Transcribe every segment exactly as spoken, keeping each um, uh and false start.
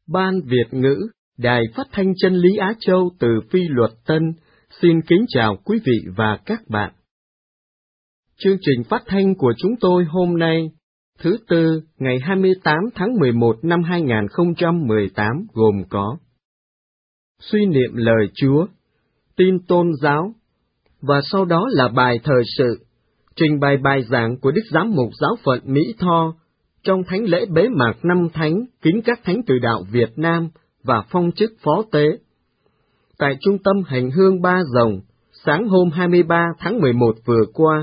Ban Việt ngữ, Đài Phát thanh Chân lý Á Châu từ Phi Luật Tân, xin kính chào quý vị và các bạn. Chương trình phát thanh của chúng tôi hôm nay, thứ Tư, ngày hai mươi tám tháng mười một năm hai nghìn không trăm mười tám gồm có suy niệm lời Chúa, tin tôn giáo, và sau đó là bài thời sự, trình bày bài giảng của Đức Giám mục Giáo phận Mỹ Tho trong thánh lễ bế mạc năm thánh kính các thánh từ đạo Việt Nam và phong chức phó tế. Tại Trung tâm Hành hương Ba Rồng, sáng hôm hai mươi ba tháng mười một vừa qua.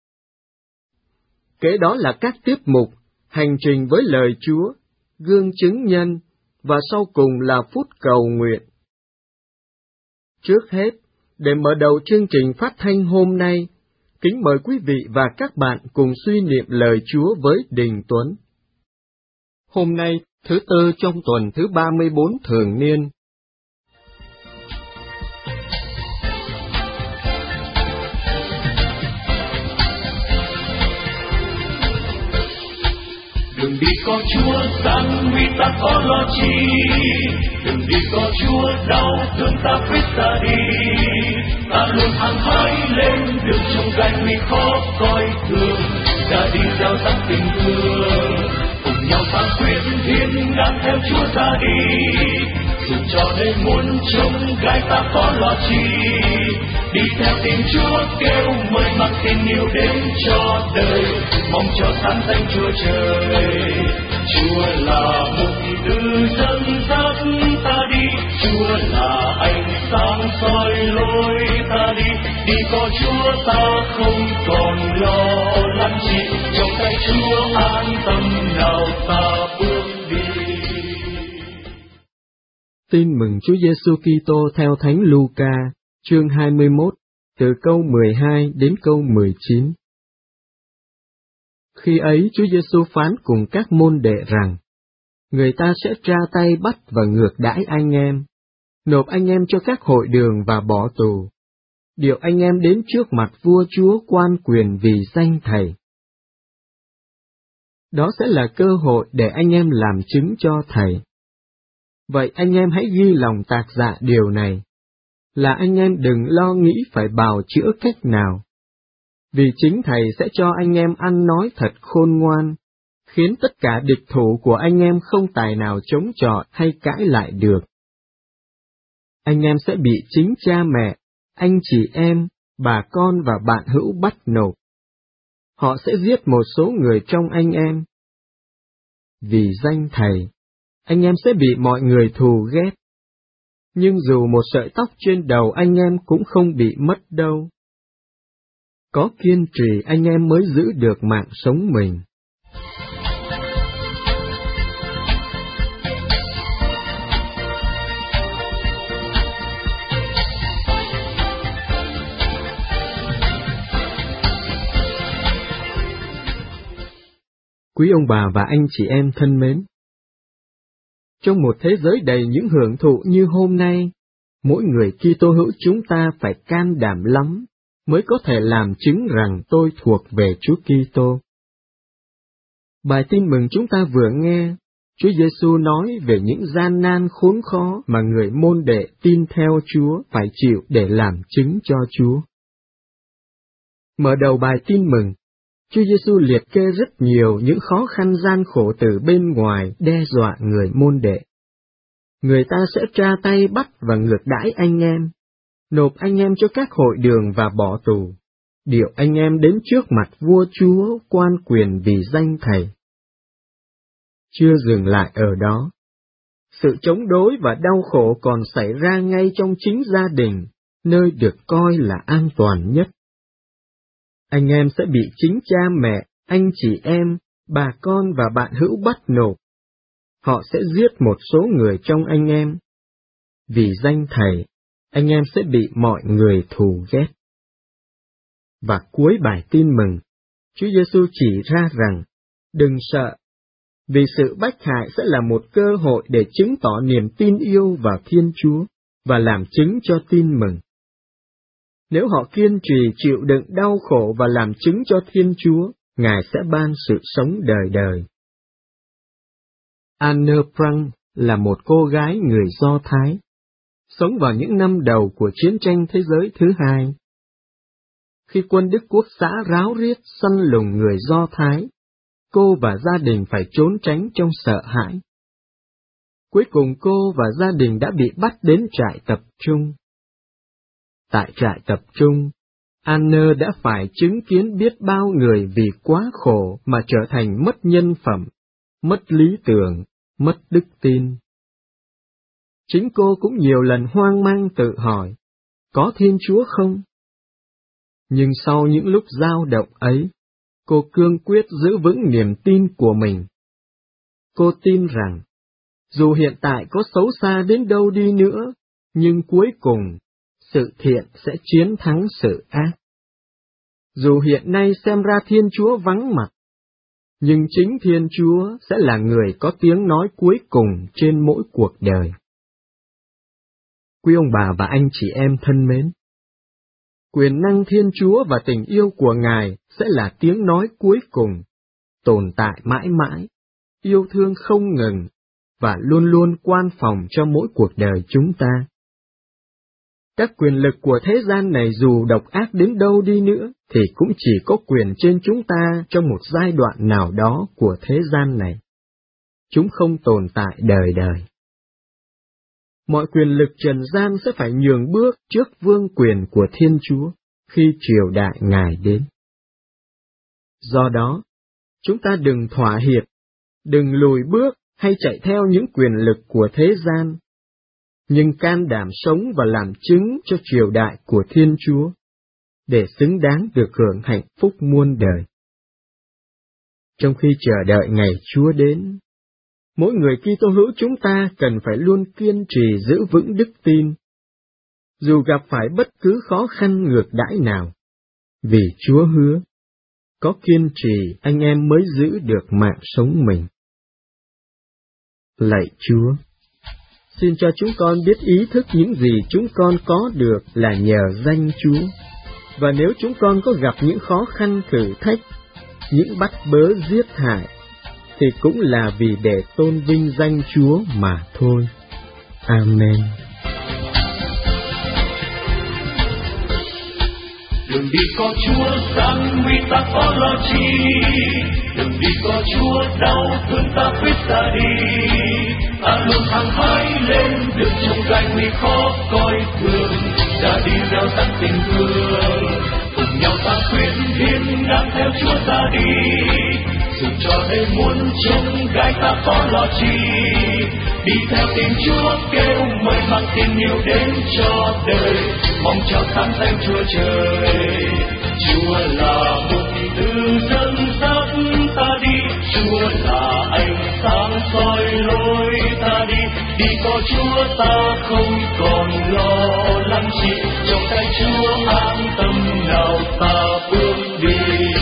Kế đó là các tiết mục, hành trình với lời Chúa, gương chứng nhân, và sau cùng là phút cầu nguyện. Trước hết, để mở đầu chương trình phát thanh hôm nay, kính mời quý vị và các bạn cùng suy niệm lời Chúa với Đình Tuấn. Hôm nay, thứ Tư trong tuần thứ ba mươi bốn thường niên. Đừng đi có Chúa gian nguy ta có lo chi, đừng đi có Chúa đau thương ta quyết ta đi. Ta luôn hăng hái lên đường trong gai nguy khó coi thường, ta đi gieo rắc tình thương, cùng nhau ta quyết hiên ngang theo Chúa ta đi. Dù cho đây muốn trông gai ta có lo chi, đi theo tiếng Chúa kêu mời mang tình yêu đến cho đời, mong cho sáng danh Chúa trời. Chúa là mục tư dẫn dắt ta đi, Chúa là ánh sáng soi lối ta đi. Đi có Chúa ta không còn lo lắng chi, trong tay Chúa an tâm nào ta bước đi. Tin mừng Chúa Giêsu Kitô theo Thánh Luca, chương hai mươi mốt, từ câu mười hai đến câu mười chín. Khi ấy Chúa Giêsu phán cùng các môn đệ rằng, người ta sẽ tra tay bắt và ngược đãi anh em, nộp anh em cho các hội đường và bỏ tù, điều anh em đến trước mặt vua chúa quan quyền vì danh Thầy. Đó sẽ là cơ hội để anh em làm chứng cho Thầy. Vậy anh em hãy ghi lòng tạc dạ điều này, là anh em đừng lo nghĩ phải bào chữa cách nào, vì chính Thầy sẽ cho anh em ăn nói thật khôn ngoan, khiến tất cả địch thủ của anh em không tài nào chống chọi hay cãi lại được. Anh em sẽ bị chính cha mẹ, anh chị em, bà con và bạn hữu bắt nộp. Họ sẽ giết một số người trong anh em. Vì danh Thầy, anh em sẽ bị mọi người thù ghét. Nhưng dù một sợi tóc trên đầu anh em cũng không bị mất đâu. Có kiên trì anh em mới giữ được mạng sống mình. Quý ông bà và anh chị em thân mến, trong một thế giới đầy những hưởng thụ như hôm nay, mỗi người Kitô hữu chúng ta phải can đảm lắm mới có thể làm chứng rằng tôi thuộc về Chúa Kitô. Bài tin mừng chúng ta vừa nghe, Chúa Giêsu nói về những gian nan khốn khó mà người môn đệ tin theo Chúa phải chịu để làm chứng cho Chúa. Mở đầu bài tin mừng, Chúa Giêsu liệt kê rất nhiều những khó khăn gian khổ từ bên ngoài đe dọa người môn đệ. Người ta sẽ tra tay bắt và ngược đãi anh em, nộp anh em cho các hội đường và bỏ tù, điều anh em đến trước mặt vua chúa quan quyền vì danh Thầy. Chưa dừng lại ở đó, sự chống đối và đau khổ còn xảy ra ngay trong chính gia đình, nơi được coi là an toàn nhất. Anh em sẽ bị chính cha mẹ, anh chị em, bà con và bạn hữu bắt nộp. Họ sẽ giết một số người trong anh em. Vì danh Thầy, anh em sẽ bị mọi người thù ghét. Và cuối bài tin mừng, Chúa Giêsu chỉ ra rằng, đừng sợ, vì sự bách hại sẽ là một cơ hội để chứng tỏ niềm tin yêu vào Thiên Chúa và làm chứng cho tin mừng. Nếu họ kiên trì chịu đựng đau khổ và làm chứng cho Thiên Chúa, Ngài sẽ ban sự sống đời đời. Anne Frank, là một cô gái người Do Thái, sống vào những năm đầu của chiến tranh thế giới thứ hai. Khi quân Đức Quốc xã ráo riết săn lùng người Do Thái, cô và gia đình phải trốn tránh trong sợ hãi. Cuối cùng cô và gia đình đã bị bắt đến trại tập trung. Tại trại tập trung, Anne đã phải chứng kiến biết bao người vì quá khổ mà trở thành mất nhân phẩm, mất lý tưởng, mất đức tin. Chính cô cũng nhiều lần hoang mang tự hỏi, có Thiên Chúa không? Nhưng sau những lúc dao động ấy, cô cương quyết giữ vững niềm tin của mình. Cô tin rằng, dù hiện tại có xấu xa đến đâu đi nữa, nhưng cuối cùng, sự thiện sẽ chiến thắng sự ác. Dù hiện nay xem ra Thiên Chúa vắng mặt, nhưng chính Thiên Chúa sẽ là người có tiếng nói cuối cùng trên mỗi cuộc đời. Quý ông bà và anh chị em thân mến, quyền năng Thiên Chúa và tình yêu của Ngài sẽ là tiếng nói cuối cùng, tồn tại mãi mãi, yêu thương không ngừng, và luôn luôn quan phòng cho mỗi cuộc đời chúng ta. Các quyền lực của thế gian này dù độc ác đến đâu đi nữa, thì cũng chỉ có quyền trên chúng ta trong một giai đoạn nào đó của thế gian này. Chúng không tồn tại đời đời. Mọi quyền lực trần gian sẽ phải nhường bước trước vương quyền của Thiên Chúa khi triều đại Ngài đến. Do đó, chúng ta đừng thỏa hiệp, đừng lùi bước hay chạy theo những quyền lực của thế gian, nhưng can đảm sống và làm chứng cho triều đại của Thiên Chúa, để xứng đáng được hưởng hạnh phúc muôn đời. Trong khi chờ đợi ngày Chúa đến, mỗi người Kitô hữu chúng ta cần phải luôn kiên trì giữ vững đức tin, dù gặp phải bất cứ khó khăn ngược đãi nào, vì Chúa hứa, có kiên trì anh em mới giữ được mạng sống mình. Lạy Chúa, xin cho chúng con biết ý thức những gì chúng con có được là nhờ danh Chúa, và nếu chúng con có gặp những khó khăn thử thách, những bắt bớ giết hại, thì cũng là vì để tôn vinh danh Chúa mà thôi. Amen. Đừng đi có Chúa gian nguy ta có lo chi, đừng đi có Chúa đau thương ta quyết ra đi. Ta luôn hăng hái lên đường trong gai nguy khó coi thường, đã đi gieo rắc tình thương, cùng nhau ta quyết hiên ngang theo Chúa ra đi. Dù cho đây muôn trông gai ta có lo chi, đi theo tình Chúa kêu mời mang tình yêu đến cho đời, mong cho sáng danh Chúa trời. Chúa là một từ dẫn dắt ta đi, Chúa là ánh sáng soi lối ta đi. Đi có Chúa ta không còn lo lắng chi, trong tay Chúa an tâm nào ta bước đi.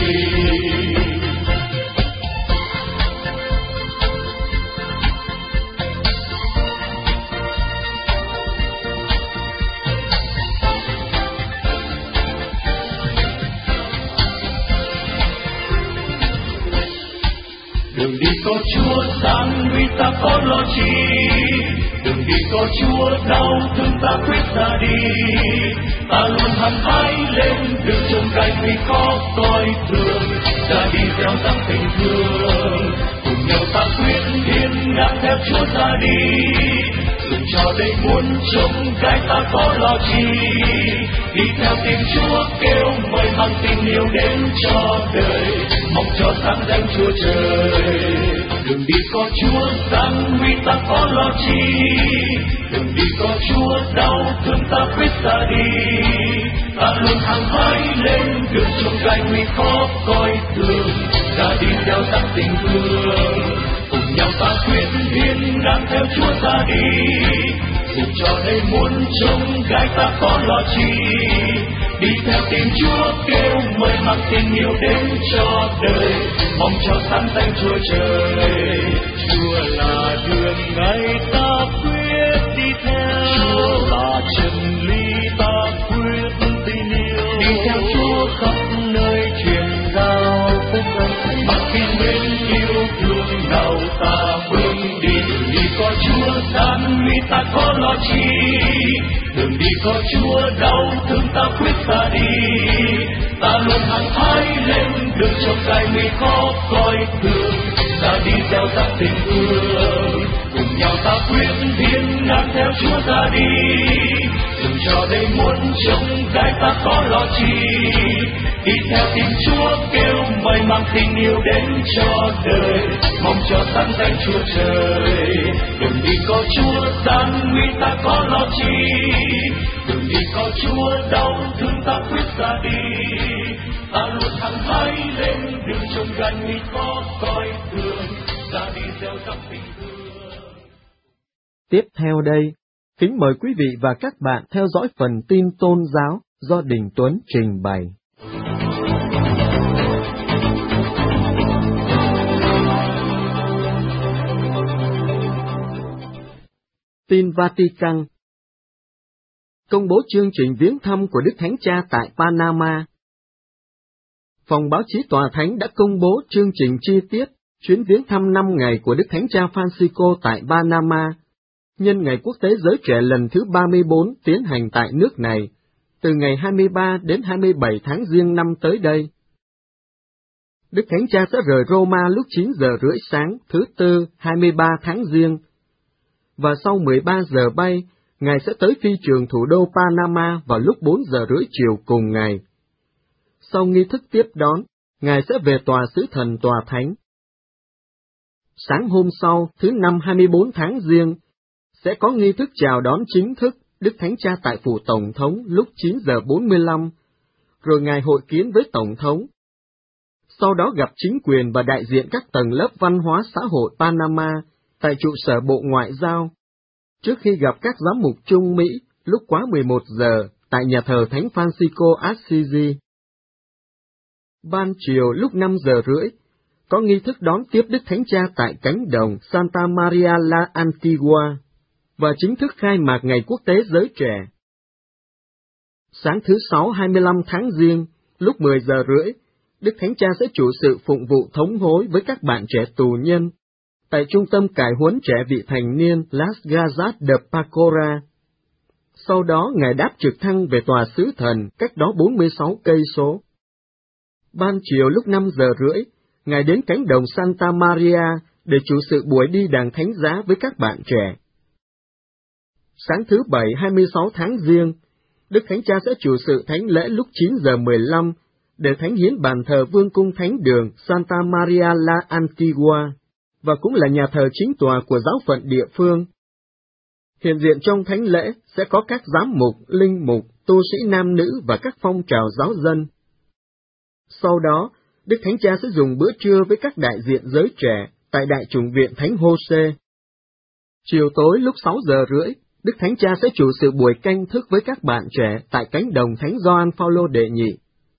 Đừng đi có Chúa gian nguy ta có lo chi, đừng đi có Chúa đau thương ta quyết ra đi. Ta luôn hăng hái lên đường trong gai nguy khó coi thường, ta đi theo dắt tình thương, cùng nhau ta quyết hiên ngang theo Chúa ra đi. Dù cho đây muôn trông gai ta có lo chi, đi theo tình Chúa kêu mời mang tình yêu đến cho đời, mong cho sáng danh Chúa trời. Đừng đi có Chúa gian nguy ta có lo chi, đừng đi có Chúa đau thương ta quyết ra đi. Ta luôn hăng hái lên đường trong gai nguy khó coi thường, ta đi theo dắt tình thương, cùng nhau ta quyết hiên ngang theo Chúa ra đi. Dù cho đây muôn trông gai ta có lo chi, đi theo tình Chúa kêu mời mang tình yêu đến cho đời, mong cho sáng danh Chúa trời. Chúa là đường ngày ta quyết đi theo, Chúa là chân lý ta quyết tin yêu. Đi theo Chúa khắp nơi truyền giao phúc âm, mặc khi bên yêu thương nào ta bước đi. Đi có Chúa Chúa gian nguy ta có lo chi, đường đi có Chúa đau thương ta quyết ra đi, ta luôn hăng hái lên đường trong gai nguy khó coi thường, ta đi gieo rắc tình thương, cùng nhau ta quyết hiên ngang theo Chúa ra đi, đừng cho đây muốn trong gai ta có lo chi, đi theo tìm Chúa kêu mời mang tình yêu đến cho đời, mong cho sáng danh Chúa trời, đừng đi có Chúa gian nguy ta có lo chi, đừng đi có Chúa đau thương ta quyết ra đi, ta luôn hăng hái lên đường trong gai nguy khó coi thường, ra đi gieo rắc tình thương. Tiếp theo đây, kính mời quý vị và các bạn theo dõi phần tin tôn giáo do Đình Tuấn trình bày. Tin Vatican. Công bố chương trình viếng thăm của Đức Thánh Cha tại Panama. Phòng báo chí Tòa Thánh đã công bố chương trình chi tiết chuyến viếng thăm năm ngày của Đức Thánh Cha Francisco tại Panama, nhân Ngày Quốc tế Giới Trẻ lần thứ ba mươi bốn tiến hành tại nước này, từ ngày hai mươi ba đến hai mươi bảy tháng Giêng năm tới đây. Đức Thánh Cha sẽ rời Roma lúc chín giờ rưỡi sáng thứ Tư hai mươi ba tháng Giêng, và sau mười ba giờ bay, Ngài sẽ tới phi trường thủ đô Panama vào lúc bốn giờ rưỡi chiều cùng ngày. Sau nghi thức tiếp đón, Ngài sẽ về tòa xứ thần Tòa Thánh. Sáng hôm sau, thứ Năm hai mươi bốn tháng Giêng, sẽ có nghi thức chào đón chính thức Đức Thánh Cha tại phủ Tổng thống lúc chín giờ bốn mươi lăm, rồi Ngài hội kiến với Tổng thống. Sau đó gặp chính quyền và đại diện các tầng lớp văn hóa xã hội Panama tại trụ sở Bộ Ngoại giao, trước khi gặp các giám mục Trung Mỹ lúc quá mười một giờ tại nhà thờ Thánh Francisco Assisi. Ban chiều lúc năm giờ rưỡi, có nghi thức đón tiếp Đức Thánh Cha tại cánh đồng Santa Maria la Antigua, và chính thức khai mạc Ngày Quốc tế Giới Trẻ. Sáng thứ Sáu hai mươi lăm tháng Giêng, lúc mười giờ rưỡi, Đức Thánh Cha sẽ chủ sự phụng vụ thống hối với các bạn trẻ tù nhân tại Trung tâm Cải huấn trẻ vị thành niên Las Gazas de Pacora. Sau đó Ngài đáp trực thăng về tòa xứ thần cách đó bốn mươi sáu cây số. Ban chiều lúc năm giờ rưỡi, Ngài đến cánh đồng Santa Maria để chủ sự buổi đi đàn thánh giá với các bạn trẻ. Sáng thứ Bảy hai mươi sáu tháng Giêng, Đức Thánh Cha sẽ chủ sự thánh lễ lúc chín giờ mười lăm để thánh hiến bàn thờ Vương cung Thánh đường Santa Maria la Antigua, và cũng là nhà thờ chính tòa của giáo phận địa phương. Hiện diện trong thánh lễ sẽ có các giám mục, linh mục, tu sĩ nam nữ và các phong trào giáo dân. Sau đó, Đức Thánh Cha sẽ dùng bữa trưa với các đại diện giới trẻ tại Đại chủng viện Thánh Hôse. Chiều tối lúc sáu giờ rưỡi, Đức Thánh Cha sẽ chủ sự buổi canh thức với các bạn trẻ tại cánh đồng Thánh Gioan Phaolô đệ nhị.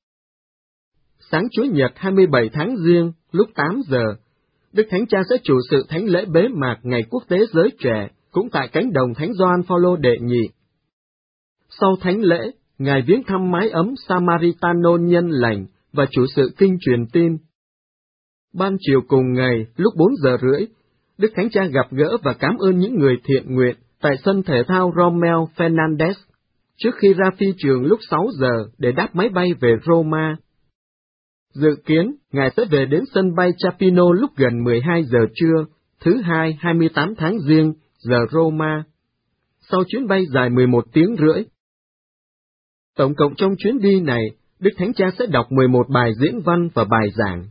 Sáng Chủ nhật hai mươi bảy tháng Giêng, lúc tám giờ, Đức Thánh Cha sẽ chủ sự thánh lễ bế mạc Ngày Quốc tế Giới Trẻ, cũng tại cánh đồng Thánh Gioan Phaolô đệ nhị. Sau thánh lễ, Ngài viếng thăm mái ấm Samaritano nhân lành và chủ sự kinh truyền tin. Ban chiều cùng ngày, lúc bốn giờ rưỡi, Đức Thánh Cha gặp gỡ và cảm ơn những người thiện nguyện tại sân thể thao Romel Fernandez, trước khi ra phi trường lúc sáu giờ để đáp máy bay về Roma. Dự kiến, Ngài sẽ về đến sân bay Chapino lúc gần mười hai giờ trưa, thứ Hai hai mươi tám tháng Giêng, giờ Roma, sau chuyến bay dài mười một tiếng rưỡi. Tổng cộng trong chuyến đi này, Đức Thánh Cha sẽ đọc mười một bài diễn văn và bài giảng.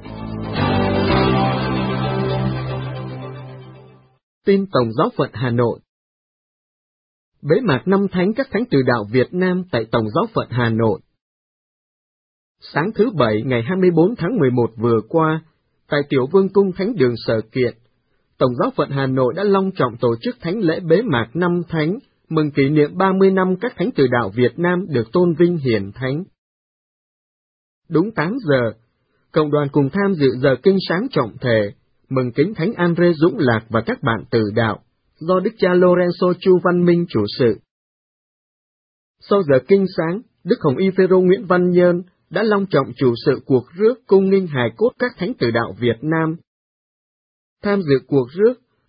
Tin Tổng giáo phận Hà Nội. Bế mạc năm thánh các thánh từ đạo Việt Nam tại Tổng giáo phận Hà Nội. Sáng thứ Bảy ngày hai mươi bốn tháng mười một vừa qua, tại Tiểu Vương cung Thánh đường Sở Kiện, Tổng giáo phận Hà Nội đã long trọng tổ chức thánh lễ bế mạc năm thánh, mừng kỷ niệm ba mươi năm các thánh từ đạo Việt Nam được tôn vinh hiển thánh. Đúng tám giờ, cộng đoàn cùng tham dự giờ kinh sáng trọng thể, mừng kính Thánh Andre Dũng Lạc và các bạn từ đạo, do Đức cha Lorenzo Chu Văn Minh chủ sự. Sau giờ kinh sáng, Đức Hồng Y Phêrô Nguyễn Văn Nhơn đã long trọng chủ sự cuộc rước cung nghinh hài cốt các thánh từ đạo Việt Nam. Tham dự cuộc rước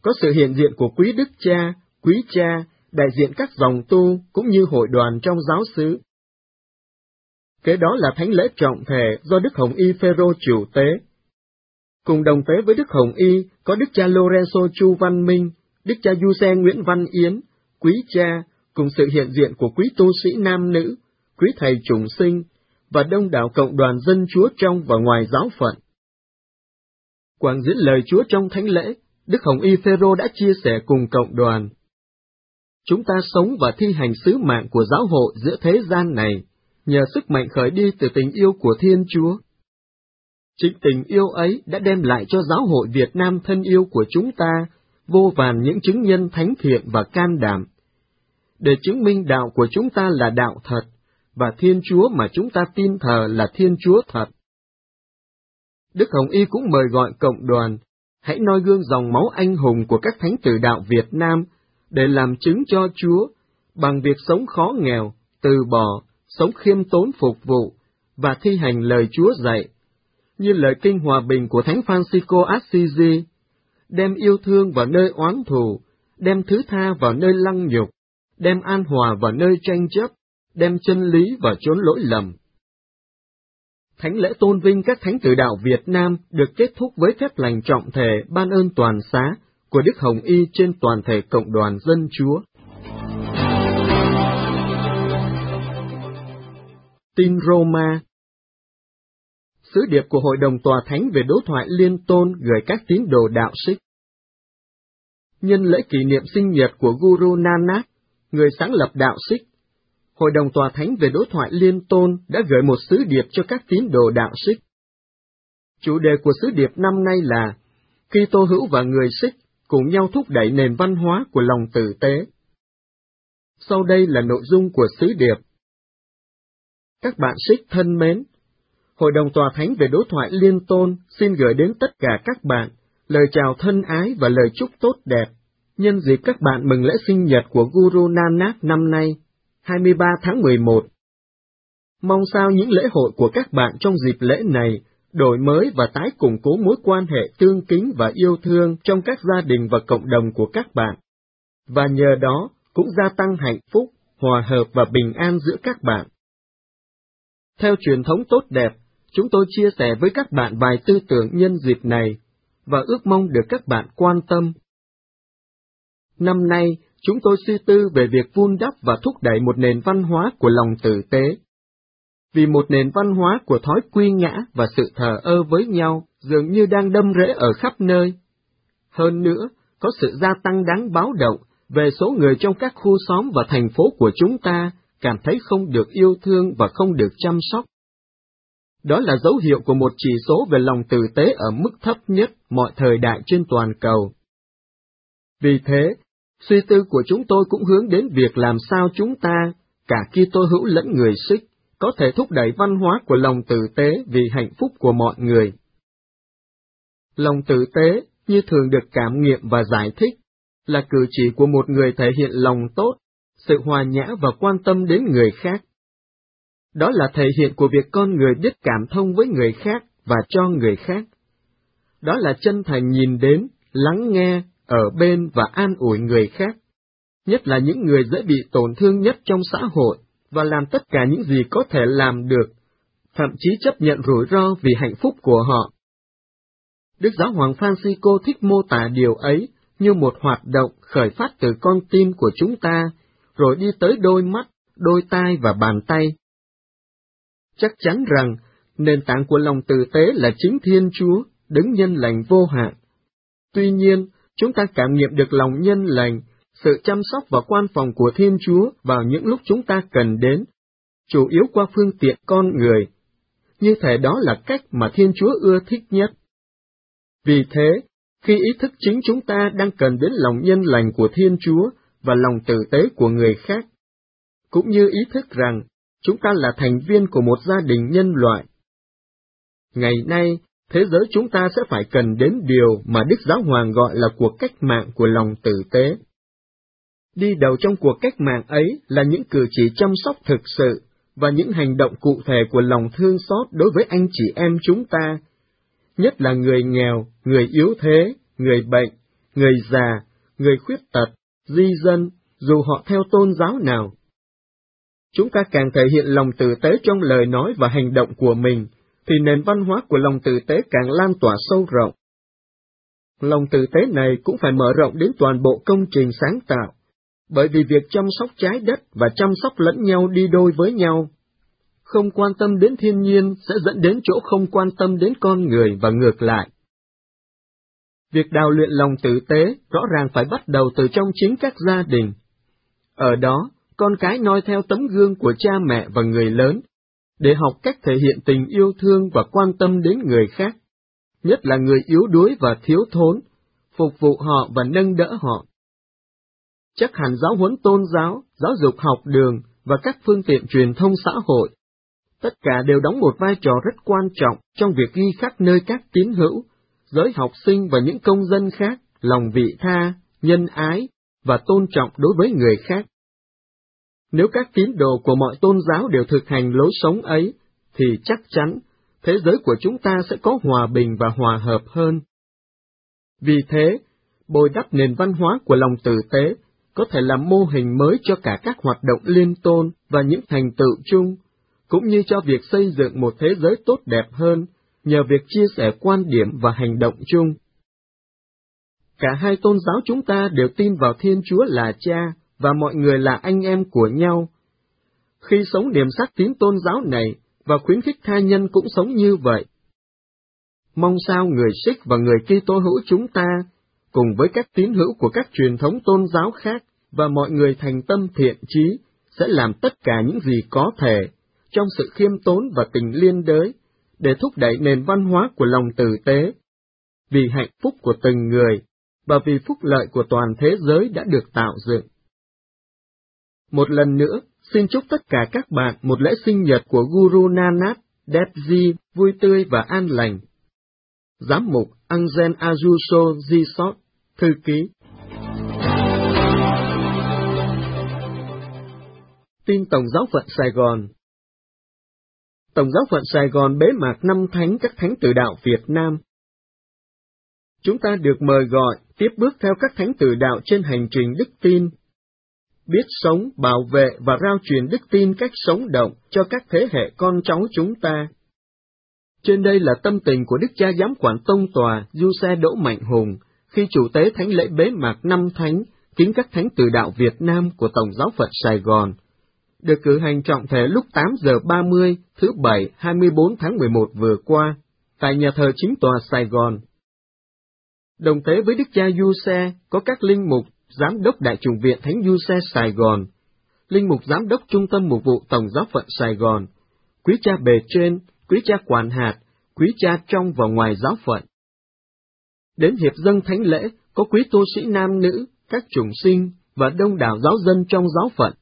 có sự hiện diện của quý đức cha, quý cha, đại diện các dòng tu cũng như hội đoàn trong giáo xứ. Kế đó là thánh lễ trọng thể do Đức Hồng Y Phêrô chủ tế. Cùng đồng tế với Đức Hồng Y có Đức cha Lorenzo Chu Văn Minh, Đức cha Giuse Nguyễn Văn Yến, quý cha, cùng sự hiện diện của quý tu sĩ nam nữ, quý thầy chủng sinh, và đông đảo cộng đoàn dân Chúa trong và ngoài giáo phận. Quảng diễn lời Chúa trong thánh lễ, Đức Hồng Y Phêrô đã chia sẻ cùng cộng đoàn. Chúng ta sống và thi hành sứ mạng của giáo hội giữa thế gian này, nhờ sức mạnh khởi đi từ tình yêu của Thiên Chúa. Chính tình yêu ấy đã đem lại cho giáo hội Việt Nam thân yêu của chúng ta vô vàn những chứng nhân thánh thiện và can đảm, để chứng minh đạo của chúng ta là đạo thật, và Thiên Chúa mà chúng ta tin thờ là Thiên Chúa thật. Đức Hồng Y cũng mời gọi cộng đoàn, hãy noi gương dòng máu anh hùng của các thánh tử đạo Việt Nam, để làm chứng cho Chúa, bằng việc sống khó nghèo, từ bỏ, sống khiêm tốn phục vụ, và thi hành lời Chúa dạy, như lời kinh hòa bình của Thánh Francisco Assisi, đem yêu thương vào nơi oán thù, đem thứ tha vào nơi lăng nhục, đem an hòa vào nơi tranh chấp, đem chân lý vào chốn lỗi lầm. Thánh lễ tôn vinh các thánh tử đạo Việt Nam được kết thúc với phép lành trọng thể ban ơn toàn xá của Đức Hồng Y trên toàn thể cộng đoàn dân Chúa. Tin Roma. Sứ điệp của Hội đồng Tòa Thánh về đối thoại liên tôn gửi các tín đồ đạo Sikh. Nhân lễ kỷ niệm sinh nhật của Guru Nanak, người sáng lập đạo Sikh, Hội đồng Tòa Thánh về đối thoại liên tôn đã gửi một sứ điệp cho các tín đồ đạo Sikh. Chủ đề của sứ điệp năm nay là Kitô hữu và người Sikh cùng nhau thúc đẩy nền văn hóa của lòng tử tế. Sau đây là nội dung của sứ điệp. Các bạn Sikh thân mến, Hội đồng Tòa Thánh về đối thoại liên tôn xin gửi đến tất cả các bạn lời chào thân ái và lời chúc tốt đẹp, nhân dịp các bạn mừng lễ sinh nhật của Guru Nanak năm nay, hai mươi ba tháng mười một. Mong sao những lễ hội của các bạn trong dịp lễ này đổi mới và tái củng cố mối quan hệ tương kính và yêu thương trong các gia đình và cộng đồng của các bạn, và nhờ đó cũng gia tăng hạnh phúc, hòa hợp và bình an giữa các bạn. Theo truyền thống tốt đẹp, chúng tôi chia sẻ với các bạn vài tư tưởng nhân dịp này, và ước mong được các bạn quan tâm. Năm nay, chúng tôi suy tư về việc vun đắp và thúc đẩy một nền văn hóa của lòng tử tế. Vì một nền văn hóa của thói quy ngã và sự thờ ơ với nhau dường như đang đâm rễ ở khắp nơi. Hơn nữa, có sự gia tăng đáng báo động về số người trong các khu xóm và thành phố của chúng ta cảm thấy không được yêu thương và không được chăm sóc. Đó là dấu hiệu của một chỉ số về lòng tử tế ở mức thấp nhất mọi thời đại trên toàn cầu. Vì thế, suy tư của chúng tôi cũng hướng đến việc làm sao chúng ta, cả Kitô hữu lẫn người Sikh, có thể thúc đẩy văn hóa của lòng tử tế vì hạnh phúc của mọi người. Lòng tử tế, như thường được cảm nghiệm và giải thích, là cử chỉ của một người thể hiện lòng tốt, sự hòa nhã và quan tâm đến người khác. Đó là thể hiện của việc con người biết cảm thông với người khác và cho người khác. Đó là chân thành nhìn đến, lắng nghe, ở bên và an ủi người khác, nhất là những người dễ bị tổn thương nhất trong xã hội, và làm tất cả những gì có thể làm được, thậm chí chấp nhận rủi ro vì hạnh phúc của họ. Đức Giáo hoàng Francisco thích mô tả điều ấy như một hoạt động khởi phát từ con tim của chúng ta, rồi đi tới đôi mắt, đôi tai và bàn tay. Chắc chắn rằng, nền tảng của lòng tử tế là chính Thiên Chúa, đấng nhân lành vô hạn. Tuy nhiên, chúng ta cảm nghiệm được lòng nhân lành, sự chăm sóc và quan phòng của Thiên Chúa vào những lúc chúng ta cần đến, chủ yếu qua phương tiện con người. Như thể đó là cách mà Thiên Chúa ưa thích nhất. Vì thế, khi ý thức chính chúng ta đang cần đến lòng nhân lành của Thiên Chúa và lòng tử tế của người khác, cũng như ý thức rằng chúng ta là thành viên của một gia đình nhân loại. Ngày nay, thế giới chúng ta sẽ phải cần đến điều mà Đức Giáo Hoàng gọi là cuộc cách mạng của lòng tử tế. Đi đầu trong cuộc cách mạng ấy là những cử chỉ chăm sóc thực sự và những hành động cụ thể của lòng thương xót đối với anh chị em chúng ta, nhất là người nghèo, người yếu thế, người bệnh, người già, người khuyết tật, di dân, dù họ theo tôn giáo nào. Chúng ta càng thể hiện lòng tử tế trong lời nói và hành động của mình, thì nền văn hóa của lòng tử tế càng lan tỏa sâu rộng. Lòng tử tế này cũng phải mở rộng đến toàn bộ công trình sáng tạo, bởi vì việc chăm sóc trái đất và chăm sóc lẫn nhau đi đôi với nhau. Không quan tâm đến thiên nhiên sẽ dẫn đến chỗ không quan tâm đến con người và ngược lại. Việc đào luyện lòng tử tế rõ ràng phải bắt đầu từ trong chính các gia đình. Ở đó, con cái noi theo tấm gương của cha mẹ và người lớn, để học cách thể hiện tình yêu thương và quan tâm đến người khác, nhất là người yếu đuối và thiếu thốn, phục vụ họ và nâng đỡ họ. Chắc hẳn giáo huấn tôn giáo, giáo dục học đường và các phương tiện truyền thông xã hội, tất cả đều đóng một vai trò rất quan trọng trong việc ghi khắc nơi các tín hữu, giới học sinh và những công dân khác lòng vị tha, nhân ái và tôn trọng đối với người khác. Nếu các tín đồ của mọi tôn giáo đều thực hành lối sống ấy, thì chắc chắn thế giới của chúng ta sẽ có hòa bình và hòa hợp hơn. Vì thế, bồi đắp nền văn hóa của lòng tử tế có thể là mô hình mới cho cả các hoạt động liên tôn và những thành tựu chung, cũng như cho việc xây dựng một thế giới tốt đẹp hơn nhờ việc chia sẻ quan điểm và hành động chung. Cả hai tôn giáo chúng ta đều tin vào Thiên Chúa là Cha và mọi người là anh em của nhau. Khi sống niềm xác tín tôn giáo này và khuyến khích tha nhân cũng sống như vậy. Mong sao người Sikh và người Kitô hữu chúng ta, cùng với các tín hữu của các truyền thống tôn giáo khác và mọi người thành tâm thiện chí, sẽ làm tất cả những gì có thể, trong sự khiêm tốn và tình liên đới, để thúc đẩy nền văn hóa của lòng tử tế, vì hạnh phúc của từng người, và vì phúc lợi của toàn thế giới đã được tạo dựng. Một lần nữa, xin chúc tất cả các bạn một lễ sinh nhật của Guru Nanak Dev Ji vui tươi và an lành. Giám mục Angel Ayuso Jisot, thư ký. Tin Tổng giáo phận Sài Gòn. Tổng giáo phận Sài Gòn bế mạc năm thánh các thánh tử đạo Việt Nam. Chúng ta được mời gọi tiếp bước theo các thánh tử đạo trên hành trình đức tin, biết sống, bảo vệ và rao truyền đức tin cách sống động cho các thế hệ con cháu chúng ta. Trên đây là tâm tình của Đức Cha Giám quản Tông tòa Du Xe Đỗ Mạnh Hùng khi chủ tế thánh lễ bế mạc năm thánh kính các thánh tử đạo Việt Nam của Tổng giáo phận Sài Gòn, được cử hành trọng thể lúc tám giờ ba mươi thứ Bảy hai mươi bốn tháng mười một vừa qua, tại nhà thờ Chính tòa Sài Gòn. Đồng tế với Đức Cha Du Xe có các linh mục, Giám đốc Đại chủng viện Thánh Du Xe Sài Gòn, linh mục Giám đốc Trung tâm Mục vụ Tổng giáo phận Sài Gòn, quý cha bề trên, quý cha quản hạt, quý cha trong và ngoài giáo phận. Đến hiệp dâng thánh lễ có quý tu sĩ nam nữ, các chủng sinh và đông đảo giáo dân trong giáo phận.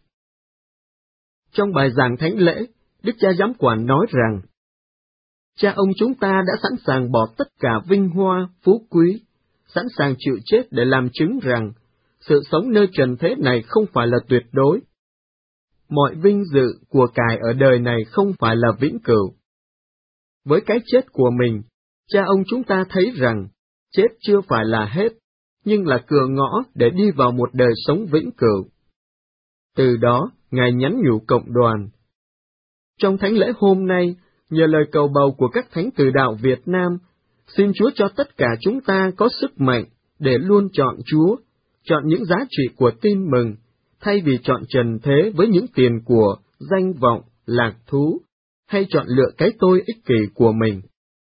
Trong bài giảng thánh lễ, Đức Cha Giám quản nói rằng, cha ông chúng ta đã sẵn sàng bỏ tất cả vinh hoa, phú quý, sẵn sàng chịu chết để làm chứng rằng sự sống nơi trần thế này không phải là tuyệt đối. Mọi vinh dự của cải ở đời này không phải là vĩnh cửu. Với cái chết của mình, cha ông chúng ta thấy rằng chết chưa phải là hết, nhưng là cửa ngõ để đi vào một đời sống vĩnh cửu. Từ đó, Ngài nhắn nhủ cộng đoàn. Trong thánh lễ hôm nay, nhờ lời cầu bầu của các thánh tử đạo Việt Nam, xin Chúa cho tất cả chúng ta có sức mạnh để luôn chọn Chúa, chọn những giá trị của tin mừng, thay vì chọn trần thế với những tiền của, danh vọng, lạc thú, hay chọn lựa cái tôi ích kỷ của mình.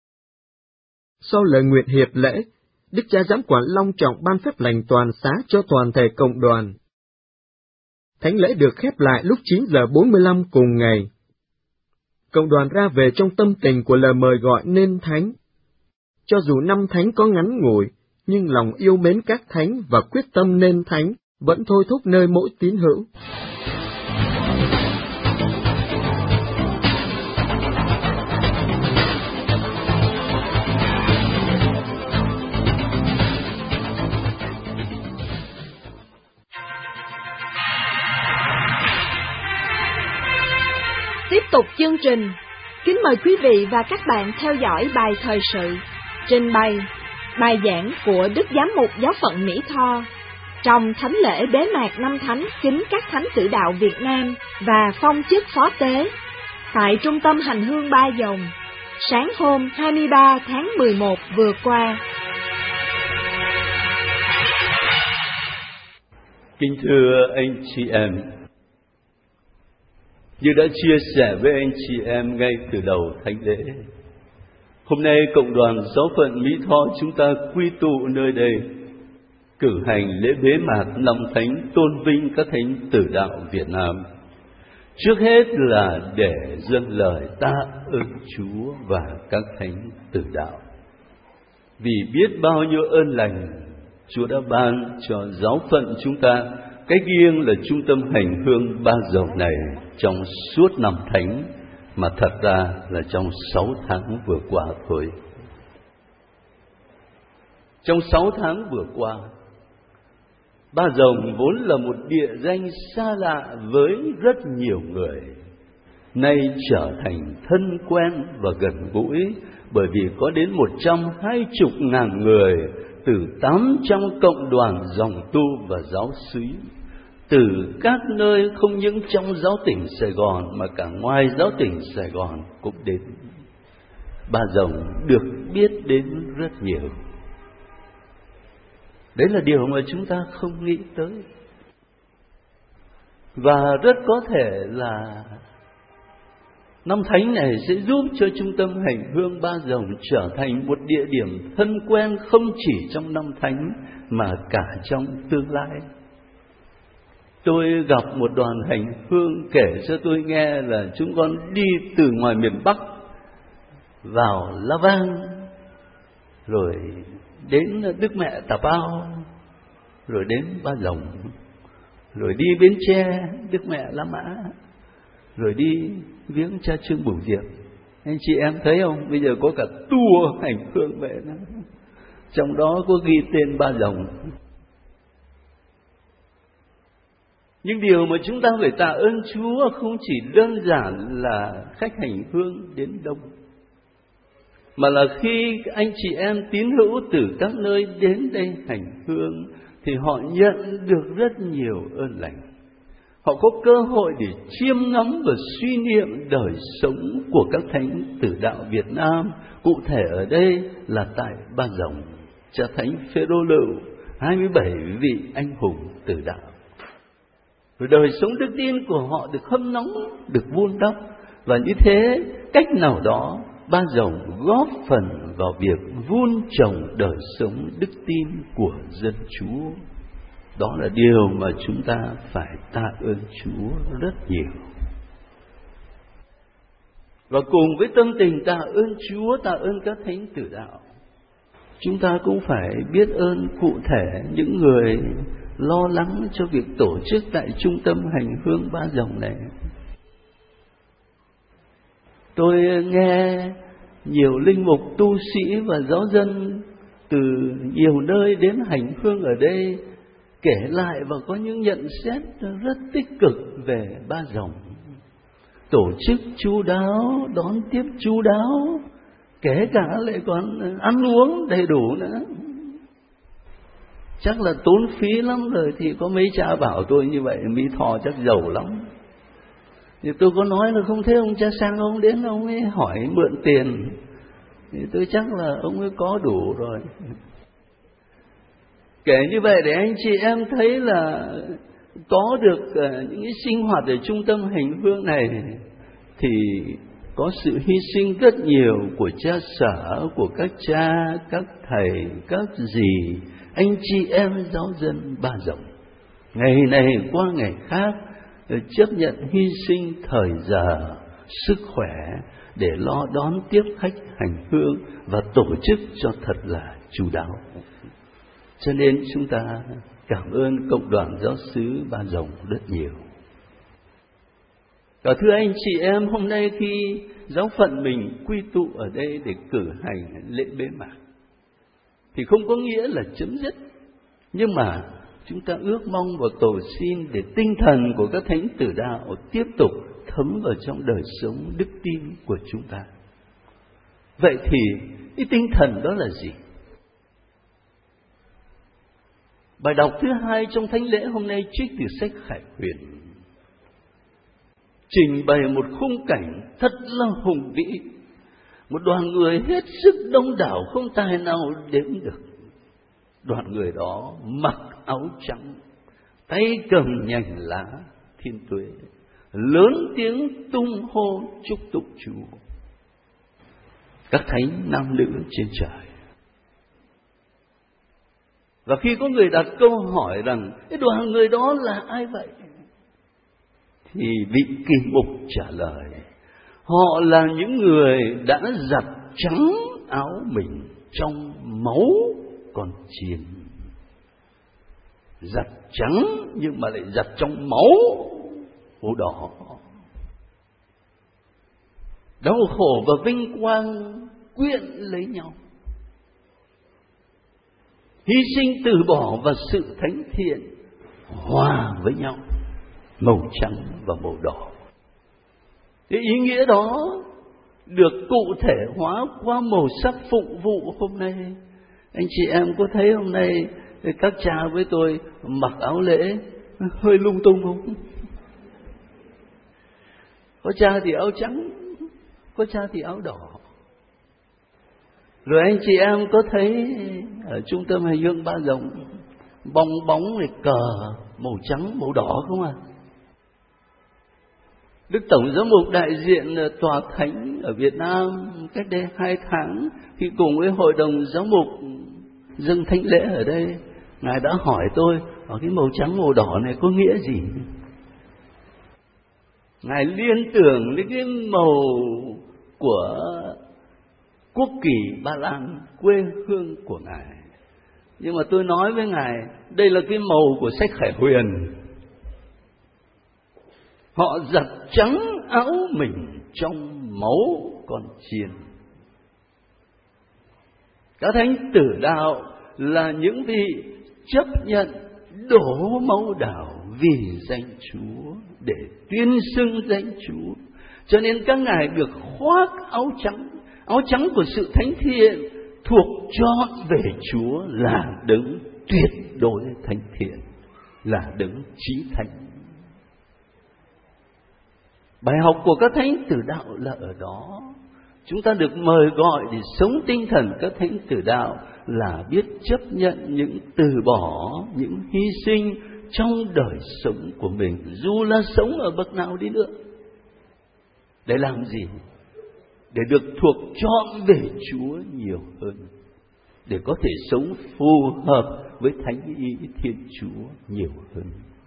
Sau lời nguyện hiệp lễ, Đức Cha Giám quản long trọng ban phép lành toàn xá cho toàn thể cộng đoàn. Thánh lễ được khép lại lúc chín giờ bốn mươi lăm cùng ngày. Cộng đoàn ra về trong tâm tình của lời mời gọi nên thánh. Cho dù năm thánh có ngắn ngủi, nhưng lòng yêu mến các thánh và quyết tâm nên thánh vẫn thôi thúc nơi mỗi tín hữu. Tiếp tục chương trình, kính mời quý vị và các bạn theo dõi bài thời sự trình bày Bài giảng của Đức Giám mục Giáo phận Mỹ Tho trong thánh lễ bế mạc năm thánh kính các thánh tử đạo Việt Nam và phong chức phó tế tại Trung tâm Hành hương Ba Dòng, sáng hôm hai mươi ba tháng mười một vừa qua. Kính thưa anh chị em, như đã chia sẻ với anh chị em ngay từ đầu thánh lễ, hôm nay cộng đoàn Giáo phận Mỹ Tho chúng ta quy tụ nơi đây cử hành lễ bế mạc năm thánh tôn vinh các thánh tử đạo Việt Nam. Trước hết là để dâng lời tạ ơn Chúa và các thánh tử đạo, vì biết bao nhiêu ơn lành Chúa đã ban cho giáo phận chúng ta, cách riêng là trung tâm hành hương Ba Dòng này trong suốt năm thánh, mà thật ra là trong sáu tháng vừa qua thôi. Trong sáu tháng vừa qua, Ba Dòng vốn là một địa danh xa lạ với rất nhiều người, nay trở thành thân quen và gần gũi, bởi vì có đến một trăm hai chục ngàn người từ tám trăm cộng đoàn dòng tu và giáo xứ, từ các nơi không những trong giáo tỉnh Sài Gòn mà cả ngoài giáo tỉnh Sài Gòn cũng đến. Ba Dòng được biết đến rất nhiều. Đấy là điều mà chúng ta không nghĩ tới. Và rất có thể là năm thánh này sẽ giúp cho trung tâm hành hương Ba Dòng trở thành một địa điểm thân quen không chỉ trong năm thánh mà cả trong tương lai. Tôi gặp một đoàn hành hương kể cho tôi nghe là chúng con đi từ ngoài miền Bắc vào La Vang, rồi đến Đức Mẹ Tà Bao, rồi đến Ba Dòng, rồi đi Bến Tre, Đức Mẹ La Mã, rồi đi viếng cha Trương Bửu Diệp. Anh chị em thấy không? Bây giờ có cả tour hành hương về đó. Trong đó có ghi tên Ba Dòng. Nhưng điều mà chúng ta phải tạ ơn Chúa không chỉ đơn giản là khách hành hương đến đông, mà là khi anh chị em tín hữu từ các nơi đến đây hành hương thì họ nhận được rất nhiều ơn lành. Họ có cơ hội để chiêm ngắm và suy niệm đời sống của các thánh tử đạo Việt Nam. Cụ thể ở đây là tại Ba Dòng, cha thánh Phêrô Lựu, hai mươi bảy vị anh hùng tử đạo. Rồi đời sống đức tin của họ được hâm nóng, được vun đắp, và như thế cách nào đó Ba Dòng góp phần vào việc vun trồng đời sống đức tin của dân Chúa. Đó là điều mà chúng ta phải tạ ơn Chúa rất nhiều. Và cùng với tâm tình tạ ơn Chúa, tạ ơn các thánh tử đạo, chúng ta cũng phải biết ơn cụ thể những người lo lắng cho việc tổ chức tại trung tâm hành hương Ba Dòng này. Tôi nghe nhiều linh mục, tu sĩ và giáo dân từ nhiều nơi đến hành hương ở đây kể lại và có những nhận xét rất tích cực về Ba Dòng. Tổ chức chu đáo, đón tiếp chu đáo, kể cả lại còn ăn uống đầy đủ nữa. Chắc là tốn phí lắm rồi, thì có mấy cha bảo tôi như vậy, Mỹ Tho chắc giàu lắm. Thì tôi có nói là không thấy ông cha sang, ông đến ông ấy hỏi mượn tiền, thì tôi chắc là ông ấy có đủ rồi. Kể như vậy để anh chị em thấy là có được những cái sinh hoạt ở trung tâm hành hương này thì có sự hy sinh rất nhiều của cha sở, của các cha, các thầy, các dì, anh chị em giáo dân Ba Dòng. Ngày này qua ngày khác chấp nhận hy sinh thời giờ, sức khỏe để lo đón tiếp khách hành hương và tổ chức cho thật là chu đáo. Cho nên chúng ta cảm ơn cộng đoàn giáo xứ Ba Dòng rất nhiều. Và thưa anh chị em, hôm nay khi giáo phận mình quy tụ ở đây để cử hành lễ bế mạc thì không có nghĩa là chấm dứt, nhưng mà chúng ta ước mong và cầu xin để tinh thần của các thánh tử đạo tiếp tục thấm vào trong đời sống đức tin của chúng ta. Vậy thì cái tinh thần đó là gì? Bài đọc thứ hai trong thánh lễ hôm nay trích từ sách Khải Huyền, trình bày một khung cảnh thật là hùng vĩ. Một đoàn người hết sức đông đảo không tài nào đếm được. Đoàn người đó mặc áo trắng, tay cầm nhành lá thiên tuế, lớn tiếng tung hô chúc tụng Chúa. Các thánh nam nữ trên trời. Và khi có người đặt câu hỏi rằng cái đoàn người đó là ai vậy, thì vị kỳ mục trả lời: họ là những người đã giặt trắng áo mình trong máu con chiên. Giặt trắng nhưng mà lại giặt trong máu màu đỏ. Đau khổ và vinh quang quyện lấy nhau, hy sinh từ bỏ và sự thánh thiện hòa với nhau, màu trắng và màu đỏ. Cái ý nghĩa đó được cụ thể hóa qua màu sắc phụng vụ hôm nay. Anh chị em có thấy hôm nay các cha với tôi mặc áo lễ hơi lung tung không? Có cha thì áo trắng, có cha thì áo đỏ. Rồi anh chị em có thấy ở trung tâm hành hương Ba Rồng bong bóng này cờ màu trắng màu đỏ không ạ? À? Đức Tổng Giám mục đại diện Tòa Thánh ở Việt Nam cách đây hai tháng, khi cùng với Hội đồng Giám mục dâng thánh lễ ở đây, Ngài đã hỏi tôi ở cái màu trắng màu đỏ này có nghĩa gì. Ngài liên tưởng đến cái màu của quốc kỳ Ba Lan, quê hương của Ngài. Nhưng mà tôi nói với Ngài, đây là cái màu của sách Khải Huyền. Họ giặt trắng áo mình trong máu con chiên. Các thánh tử đạo là những vị chấp nhận đổ máu đào vì danh Chúa, để tuyên xưng danh Chúa. Cho nên các ngài được khoác áo trắng, áo trắng của sự thánh thiện, thuộc trọn về Chúa, là đấng tuyệt đối thánh thiện, là đấng chí thánh. Bài học của các thánh tử đạo là ở đó. Chúng ta được mời gọi để sống tinh thần các thánh tử đạo là biết chấp nhận những từ bỏ, những hy sinh trong đời sống của mình, dù là sống ở bậc nào đi nữa. Để làm gì? Để được thuộc trọn về Chúa nhiều hơn, để có thể sống phù hợp với thánh ý Thiên Chúa nhiều hơn.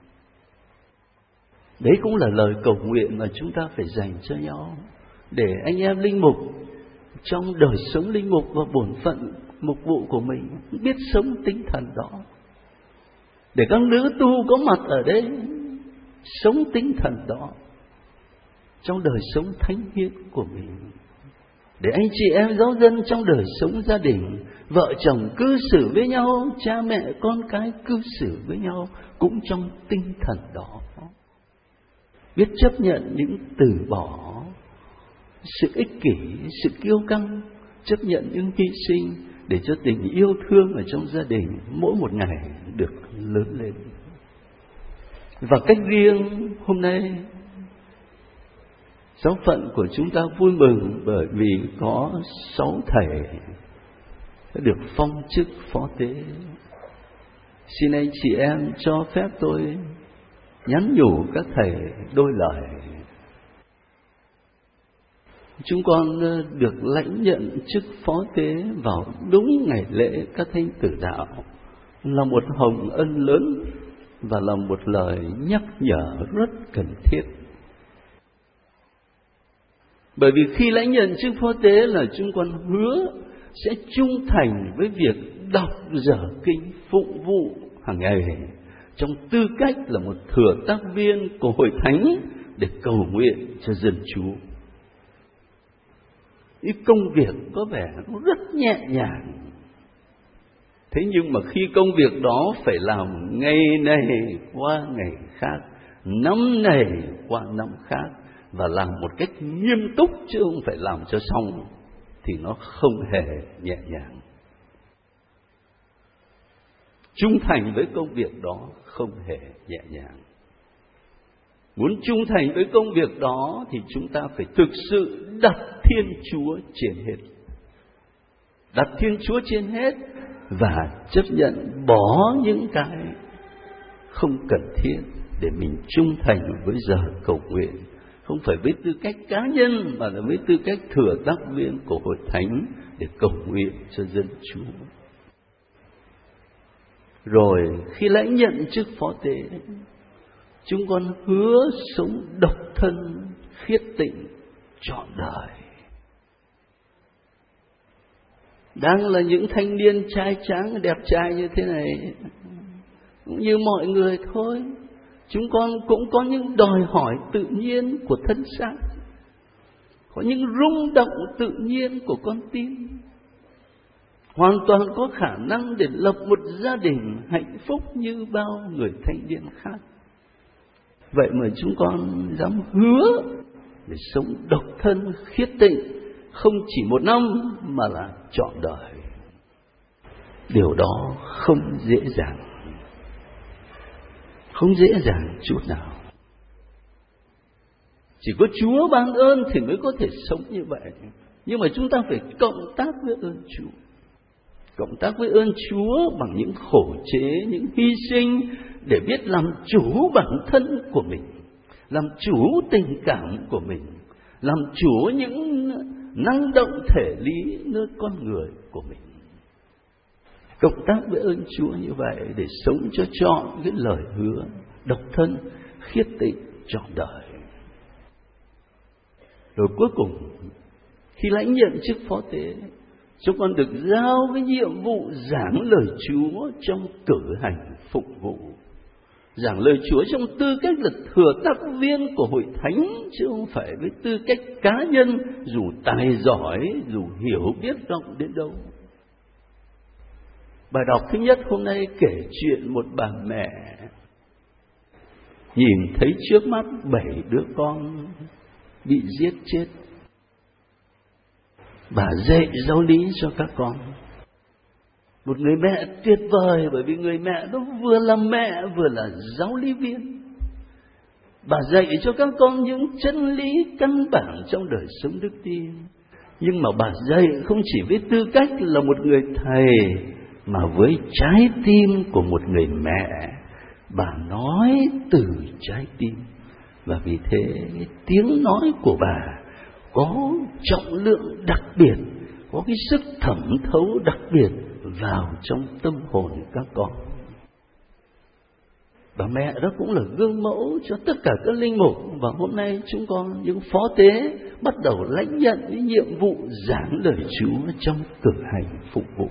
Đấy cũng là lời cầu nguyện mà chúng ta phải dành cho nhau, để anh em linh mục trong đời sống linh mục và bổn phận mục vụ của mình biết sống tinh thần đó. Để các nữ tu có mặt ở đây sống tinh thần đó trong đời sống thánh hiến của mình. Để anh chị em giáo dân trong đời sống gia đình, vợ chồng cư xử với nhau, cha mẹ con cái cư xử với nhau cũng trong tinh thần đó. Biết chấp nhận những từ bỏ, sự ích kỷ, sự kiêu căng, chấp nhận những hy sinh để cho tình yêu thương ở trong gia đình mỗi một ngày được lớn lên. Và cách riêng hôm nay, giáo phận của chúng ta vui mừng bởi vì có sáu thầy đã được phong chức phó tế. Xin anh chị em cho phép tôi nhắn nhủ các thầy đôi lời. Chúng con được lãnh nhận chức phó tế vào đúng ngày lễ các thánh tử đạo là một hồng ân lớn và là một lời nhắc nhở rất cần thiết. Bởi vì khi lãnh nhận chức phó tế là chúng con hứa sẽ trung thành với việc đọc dở kinh phụng vụ hàng ngày, trong tư cách là một thừa tác viên của hội thánh để cầu nguyện cho dân Chúa. Cái công việc có vẻ nó rất nhẹ nhàng, thế nhưng mà khi công việc đó phải làm ngày này qua ngày khác, năm này qua năm khác, và làm một cách nghiêm túc chứ không phải làm cho xong, thì nó không hề nhẹ nhàng. trung thành với công việc đó không hề nhẹ nhàng. Muốn trung thành với công việc đó thì chúng ta phải thực sự đặt Thiên Chúa trên hết. Đặt Thiên Chúa trên hết và chấp nhận bỏ những cái không cần thiết để mình trung thành với giờ cầu nguyện. Không phải với tư cách cá nhân mà là với tư cách thừa tác viên của Hội Thánh để cầu nguyện cho dân Chúa. Rồi khi lãnh nhận chức phó tế, chúng con hứa sống độc thân, khiết tịnh, trọn đời. Đang là những thanh niên trai tráng, đẹp trai như thế này, cũng như mọi người thôi. Chúng con cũng có những đòi hỏi tự nhiên của thân xác, có những rung động tự nhiên của con tim. Hoàn toàn có khả năng để lập một gia đình hạnh phúc như bao người thanh niên khác. Vậy mà chúng con dám hứa để sống độc thân khiết tịnh, không chỉ một năm mà là trọn đời. Điều đó không dễ dàng, không dễ dàng chút nào. Chỉ có Chúa ban ơn thì mới có thể sống như vậy. Nhưng mà chúng ta phải cộng tác với ơn Chúa. Cộng tác với ơn Chúa bằng những khổ chế, những hy sinh để biết làm chủ bản thân của mình, làm chủ tình cảm của mình, làm chủ những năng động thể lý nơi con người của mình. Cộng tác với ơn Chúa như vậy để sống cho trọn cái lời hứa độc thân, khiết tịnh, trọn đời. Rồi cuối cùng, khi lãnh nhận chức phó tế, chúng con được giao cái nhiệm vụ giảng lời Chúa trong cử hành phục vụ. Giảng lời Chúa trong tư cách là thừa tác viên của Hội Thánh, chứ không phải với tư cách cá nhân, dù tài giỏi, dù hiểu biết rộng đến đâu. Bài đọc thứ nhất hôm nay kể chuyện một bà mẹ nhìn thấy trước mắt bảy đứa con bị giết chết. Bà dạy giáo lý cho các con. Một người mẹ tuyệt vời, bởi vì người mẹ đó vừa là mẹ vừa là giáo lý viên. Bà dạy cho các con những chân lý căn bản trong đời sống đức tin. Nhưng mà bà dạy không chỉ với tư cách là một người thầy, mà với trái tim của một người mẹ. Bà nói từ trái tim. Và vì thế tiếng nói của bà có trọng lượng đặc biệt, có cái sức thẩm thấu đặc biệt vào trong tâm hồn các con. Bà mẹ đó cũng là gương mẫu cho tất cả các linh mục. Và hôm nay chúng con, những phó tế, bắt đầu lãnh nhận cái nhiệm vụ giảng lời Chúa trong cử hành phục vụ.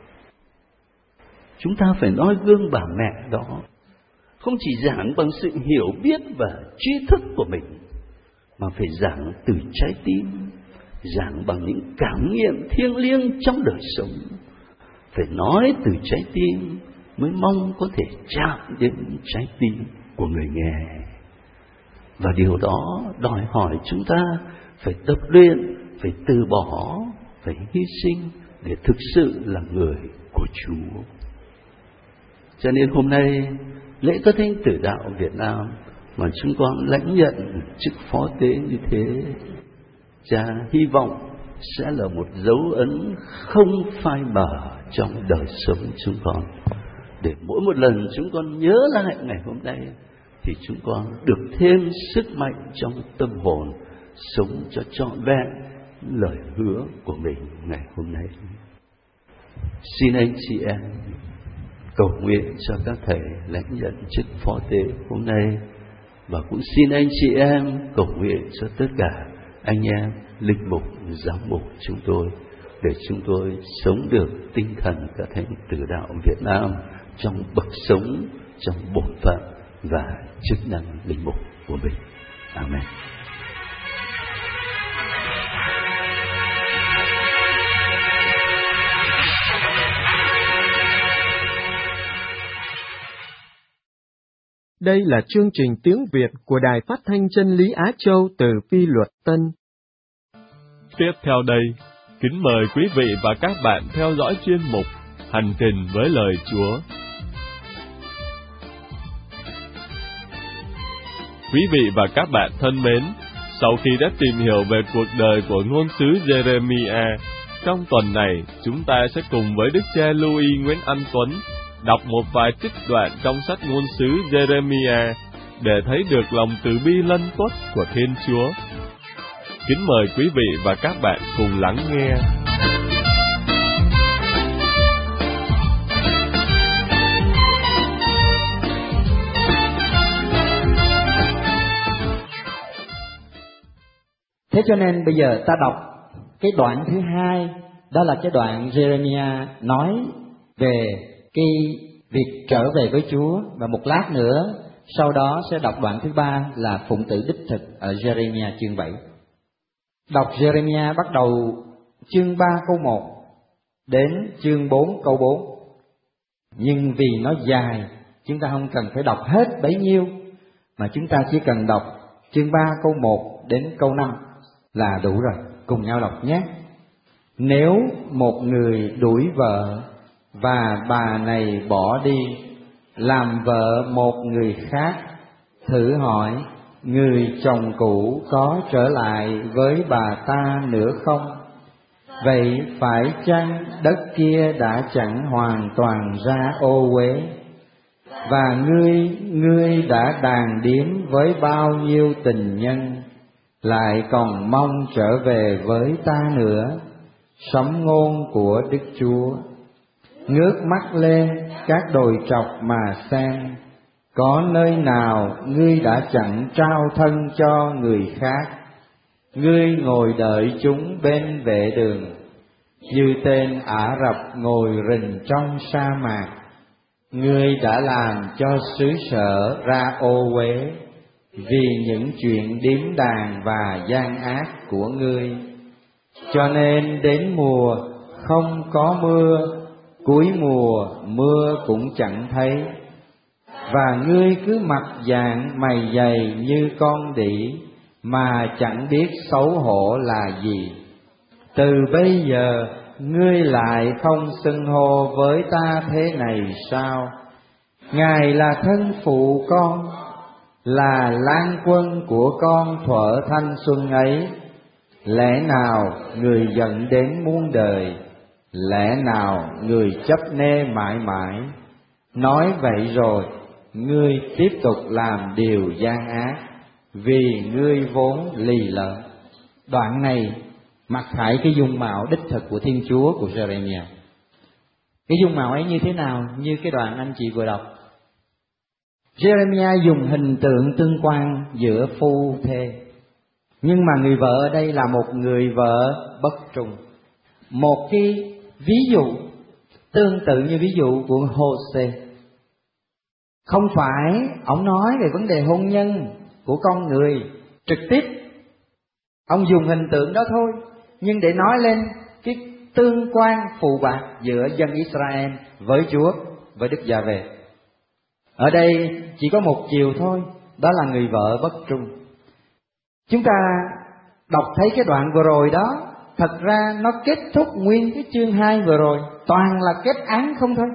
Chúng ta phải nói gương bà mẹ đó, không chỉ giảng bằng sự hiểu biết và tri thức của mình, mà phải giảng từ trái tim, giảng bằng những cảm nghiệm thiêng liêng trong đời sống. Phải nói từ trái tim mới mong có thể chạm đến trái tim của người nghe. Và điều đó đòi hỏi chúng ta phải tập luyện, phải từ bỏ, phải hy sinh để thực sự là người của Chúa. Cho nên hôm nay lễ Các Thánh Tử Đạo Việt Nam mà chúng con lãnh nhận chức phó tế như thế, Cha hy vọng sẽ là một dấu ấn không phai mờ trong đời sống chúng con. Để mỗi một lần chúng con nhớ lại ngày hôm nay thì chúng con được thêm sức mạnh trong tâm hồn, sống cho trọn vẹn lời hứa của mình ngày hôm nay. Xin anh chị em cầu nguyện cho các thầy lãnh nhận chức phó tế hôm nay, và cũng xin anh chị em cầu nguyện cho tất cả anh em linh mục, giám mục chúng tôi, để chúng tôi sống được tinh thần Các Thánh Tử Đạo Việt Nam trong bậc sống, trong bổn phận và chức năng linh mục của mình. Amen. Đây là chương trình tiếng Việt của Đài Phát thanh Chân lý Á Châu từ Phi Luật Tân. Tiếp theo đây, kính mời quý vị và các bạn theo dõi chuyên mục Hành trình với lời Chúa Quý vị và các bạn thân mến, sau khi đã tìm hiểu về cuộc đời của ngôn sứ Jeremiah, trong tuần này chúng ta sẽ cùng với Đức cha Louis Nguyễn Anh Tuấn đọc một vài trích đoạn trong sách ngôn sứ Jeremiah để thấy được lòng từ bi lân tuất của Thiên Chúa. Kính mời quý vị và các bạn cùng lắng nghe. Thế cho nên bây giờ ta đọc cái đoạn thứ hai, đó là cái đoạn Jeremiah nói về cái việc trở về với Chúa, và một lát nữa sau đó sẽ đọc đoạn thứ ba là phụng tử đích thực ở Jeremiah chương bảy. Đọc Jeremiah bắt đầu chương ba câu một đến chương bốn câu bốn. Nhưng vì nó dài, chúng ta không cần phải đọc hết bấy nhiêu, mà chúng ta chỉ cần đọc chương ba câu một đến câu năm là đủ rồi. Cùng nhau đọc nhé. Nếu một người đuổi vợ và bà này bỏ đi làm vợ một người khác, thử hỏi người chồng cũ có trở lại với bà ta nữa không? Vậy phải chăng đất kia đã chẳng hoàn toàn ra ô uế, và ngươi ngươi đã đàn điếm với bao nhiêu tình nhân, lại còn mong trở về với ta nữa? Sấm ngôn của Đức Chúa. Ngước mắt lên các đồi trọc mà xem, có nơi nào ngươi đã chẳng trao thân cho người khác? Ngươi ngồi đợi chúng bên vệ đường, như tên Ả Rập ngồi rình trong sa mạc. Ngươi đã làm cho xứ sở ra ô uế vì những chuyện điếm đàn và gian ác của ngươi. Cho nên đến mùa không có mưa, cuối mùa mưa cũng chẳng thấy, và ngươi cứ mặc dạng mày dày như con đĩ mà chẳng biết xấu hổ là gì. Từ bây giờ ngươi lại không xưng hô với ta thế này sao? Ngài là thân phụ con, là lang quân của con thuở thanh xuân ấy. Lẽ nào người giận đến muôn đời, lẽ nào người chấp nê mãi mãi? Nói vậy rồi ngươi tiếp tục làm điều gian ác, vì ngươi vốn lì lợm. Đoạn này mặc khải cái dung mạo đích thực của Thiên Chúa của Jeremiah. Cái dung mạo ấy như thế nào? Như cái đoạn anh chị vừa đọc, Jeremiah dùng hình tượng tương quan giữa phu thê, nhưng mà người vợ ở đây là một người vợ bất trung. Một cái ví dụ tương tự như ví dụ của Hô-sê. Không phải ông nói về vấn đề hôn nhân của con người trực tiếp, ông dùng hình tượng đó thôi, nhưng để nói lên cái tương quan phù bạc giữa dân Israel với Chúa, với Đức Già-vê. Ở đây chỉ có một chiều thôi, đó là người vợ bất trung. Chúng ta đọc thấy cái đoạn vừa rồi đó, thật ra nó kết thúc nguyên cái chương hai vừa rồi, toàn là kết án không thôi.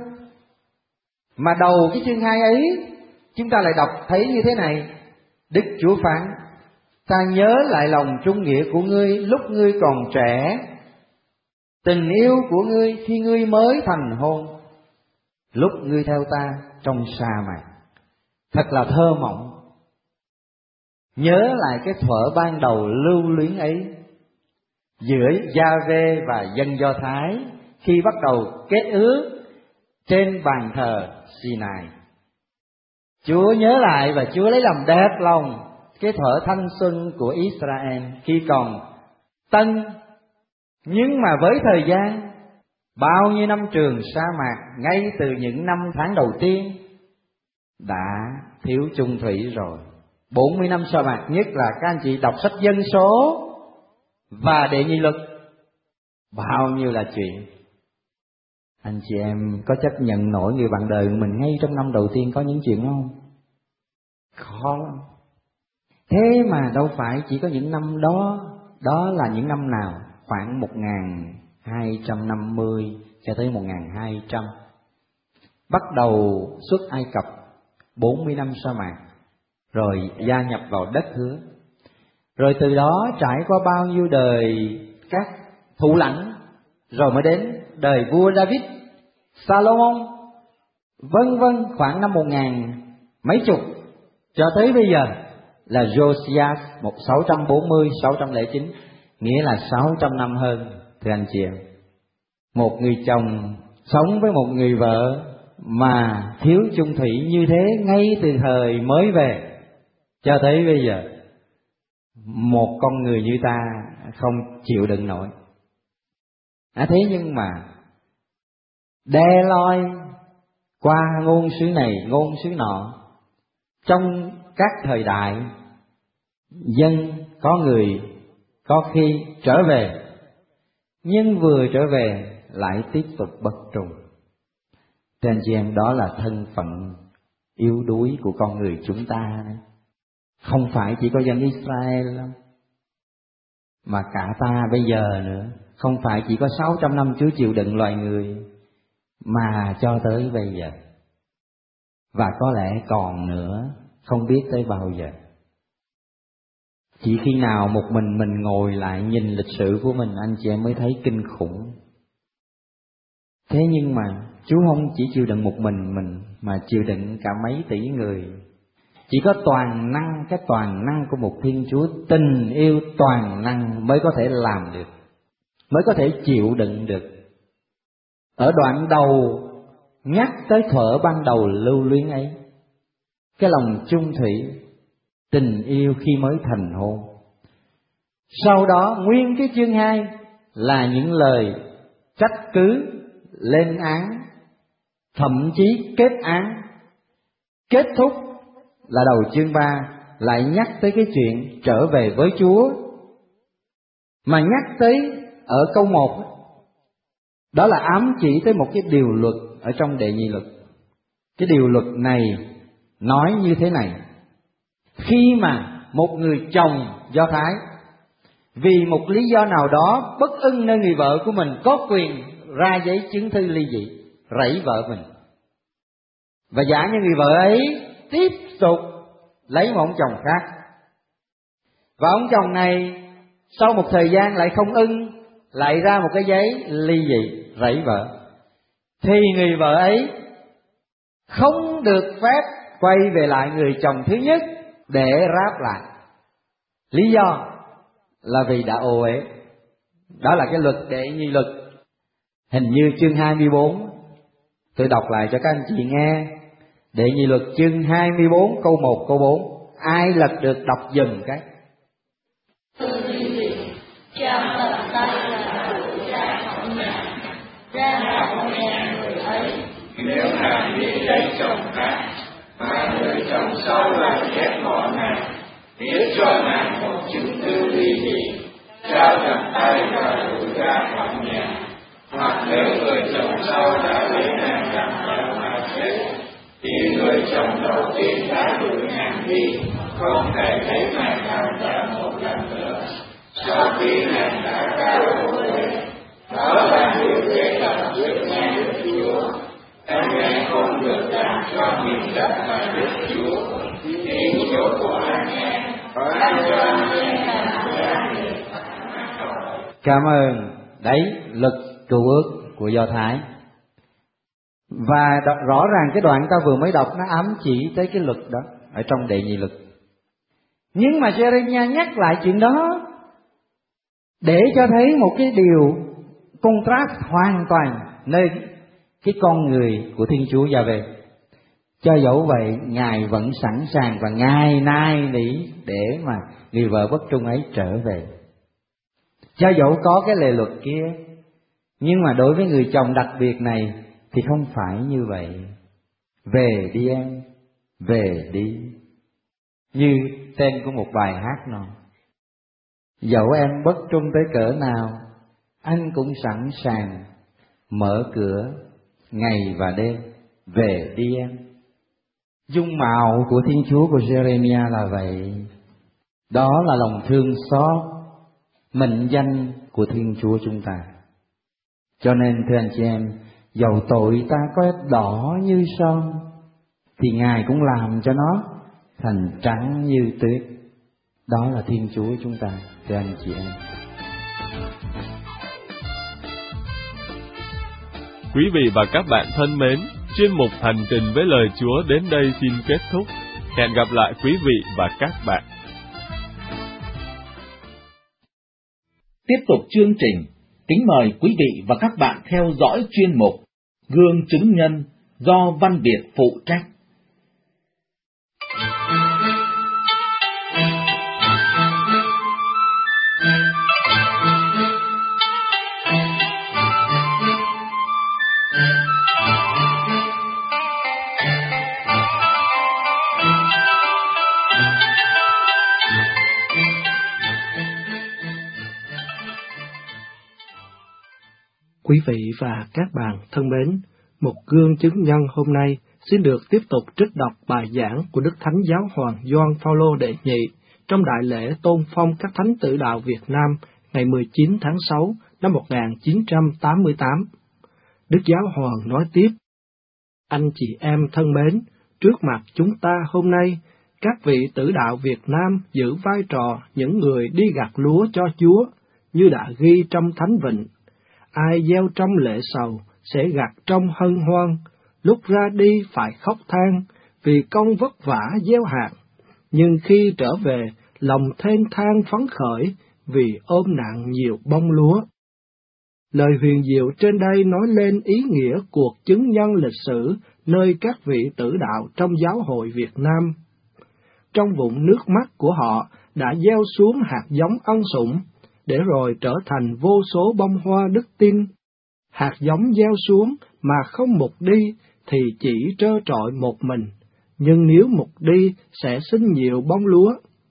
Mà đầu cái chương hai ấy, chúng ta lại đọc thấy như thế này: Đức Chúa phán, ta nhớ lại lòng trung nghĩa của ngươi lúc ngươi còn trẻ, tình yêu của ngươi khi ngươi mới thành hôn, lúc ngươi theo ta trong sa mạc. Thật là thơ mộng. Nhớ lại cái thuở ban đầu lưu luyến ấy giữa Gia-vê và dân Do Thái khi bắt đầu kết ước trên bàn thờ Sinai. Chúa nhớ lại và Chúa lấy làm đẹp lòng cái thuở thanh xuân của Israel khi còn tân, nhưng mà với thời gian bao nhiêu năm trường sa mạc, ngay từ những năm tháng đầu tiên đã thiếu chung thủy rồi. Bốn mươi năm sa mạc, nhất là các anh chị đọc sách Dân số và Đệ Nhị Luật, bao nhiêu là chuyện. Anh chị em có chấp nhận nổi người bạn đời của mình ngay trong năm đầu tiên có những chuyện không? Khó lắm. Thế mà đâu phải chỉ có những năm đó. Đó là những năm nào? Khoảng một nghìn hai trăm năm mươi cho tới một nghìn hai trăm. Bắt đầu xuất Ai Cập, bốn mươi năm sa mạc. rồi gia nhập vào đất hứa. Rồi từ đó trải qua bao nhiêu đời các thủ lãnh, rồi mới đến đời vua David, Salomon, vân vân, khoảng năm một ngàn mấy chục cho tới bây giờ là Josias một sáu trăm bốn mươi sáu trăm lẻ chín, nghĩa là sáu trăm năm hơn. Thưa anh chị em, một người chồng sống với một người vợ mà thiếu chung thủy như thế ngay từ thời mới về cho tới bây giờ, một con người như ta không chịu đựng nổi. À, thế nhưng mà đe loi qua ngôn sứ này ngôn sứ nọ, trong các thời đại dân có người có khi trở về, nhưng vừa trở về lại tiếp tục bất trung. Thưa anh chị em, đó là thân phận yếu đuối của con người chúng ta đấy. Không phải chỉ có dân Israel đâu, mà cả ta bây giờ nữa. Không phải chỉ có sáu trăm năm Chúa chịu đựng loài người, mà cho tới bây giờ. Và có lẽ còn nữa, không biết tới bao giờ. Chỉ khi nào một mình mình ngồi lại nhìn lịch sử của mình, anh chị em mới thấy kinh khủng. Thế nhưng mà Chúa không chỉ chịu đựng một mình mình, mà chịu đựng cả mấy tỷ người. Chỉ có toàn năng, cái toàn năng của một Thiên Chúa, tình yêu toàn năng mới có thể làm được, mới có thể chịu đựng được. Ở đoạn đầu nhắc tới thuở ban đầu lưu luyến ấy, cái lòng chung thủy, tình yêu khi mới thành hôn. Sau đó nguyên cái chương hai là những lời trách cứ, lên án, thậm chí kết án. Kết thúc là đầu chương ba lại nhắc tới cái chuyện trở về với Chúa. Mà nhắc tới ở câu một, đó là ám chỉ tới một cái điều luật ở trong đệ nhị luật. Cái điều luật này nói như thế này: khi mà một người chồng Do Thái vì một lý do nào đó bất ưng nơi người vợ của mình, có quyền ra giấy chứng thư ly dị, rẫy vợ mình, và giả như người vợ ấy tiếp tục lấy một ông chồng khác, và ông chồng này sau một thời gian lại không ưng, lại ra một cái giấy ly dị, rẫy vợ, thì người vợ ấy không được phép quay về lại người chồng thứ nhất để ráp lại. Lý do là vì đã ô uế. Đó là cái luật đệ nhị luật. Hình như chương hai mươi bốn, tôi đọc lại cho các anh chị nghe. Đệ nhị luật chương hai mươi bốn câu một câu bốn. Ai lật được đọc giùm cái. Cha tập tay là phụ cha khỏi nhà, ra khỏi nhà người ấy. Nếu nàng đi lấy chồng khác, mà người chồng sau lại ghét bỏ nàng, viết cho nàng một chứng thư ly dị, cha tập tay và phụ ra khỏi nhà. Hoặc nếu người chồng sau đã lấy nàng làm vợ mà chết, thì người chồng đầu tiên đã đuổi nàng đi, không thể thấy nàng tham gia một lần nữa. Sau khi nàng đã ra ô uế, đó là điều kế tập giữa nhà Đức Chúa. Em em không được làm cho mình đất mà Đức Chúa, thì chỗ của anh em, anh cho anh em làm ra được. Cảm ơn. Đấy, luật cựu ước của Do Thái. Và rõ ràng cái đoạn ta vừa mới đọc nó ám chỉ tới cái luật đó ở trong đệ nhị luật. Nhưng mà Jeremiah nhắc lại chuyện đó để cho thấy một cái điều contrast hoàn toàn nơi cái con người của Thiên Chúa Giê-hô-va. Cho dẫu vậy, Ngài vẫn sẵn sàng và Ngài nài nỉ để mà người vợ bất trung ấy trở về. Cho dẫu có cái lề luật kia, nhưng mà đối với người chồng đặc biệt này thì không phải như vậy. Về đi em, về đi. Như tên của một bài hát nói, dẫu em bất trung tới cỡ nào, anh cũng sẵn sàng mở cửa ngày và đêm. Về đi em. Dung mạo của Thiên Chúa của Jeremiah là vậy. Đó là lòng thương xót, mệnh danh của Thiên Chúa chúng ta. Cho nên thưa anh chị em, dầu tội ta có đỏ như son, thì Ngài cũng làm cho nó thành trắng như tuyết. Đó là Thiên Chúa chúng ta, thưa anh chị em. Quý vị và các bạn thân mến, chuyên mục Hành trình với lời Chúa đến đây xin kết thúc. Hẹn gặp lại quý vị và các bạn. Tiếp tục chương trình, kính mời quý vị và các bạn theo dõi chuyên mục Gương chứng nhân do Văn Việt phụ trách. Quý vị và các bạn thân mến, một gương chứng nhân hôm nay xin được tiếp tục trích đọc bài giảng của Đức Thánh Giáo Hoàng Gioan Phaolô đệ nhị trong đại lễ tôn phong các thánh tử đạo Việt Nam ngày mười chín tháng sáu năm một nghìn chín trăm tám mươi tám. Đức Giáo Hoàng nói tiếp: Anh chị em thân mến, trước mặt chúng ta hôm nay, các vị tử đạo Việt Nam giữ vai trò những người đi gặt lúa cho Chúa, như đã ghi trong Thánh Vịnh. Ai gieo trong lệ sầu sẽ gặt trong hân hoan, lúc ra đi phải khóc than, vì công vất vả gieo hạt, nhưng khi trở về lòng thênh thang phấn khởi, vì ôm nặng nhiều bông lúa. Lời huyền diệu trên đây nói lên ý nghĩa cuộc chứng nhân lịch sử nơi các vị tử đạo trong giáo hội Việt Nam. Trong vũng nước mắt của họ đã gieo xuống hạt giống ân sủng, để rồi trở thành vô số bông hoa đức tin. Hạt giống gieo xuống mà không mục đi thì chỉ trơ trọi một mình, nhưng nếu mục đi sẽ sinh nhiều bông lúa.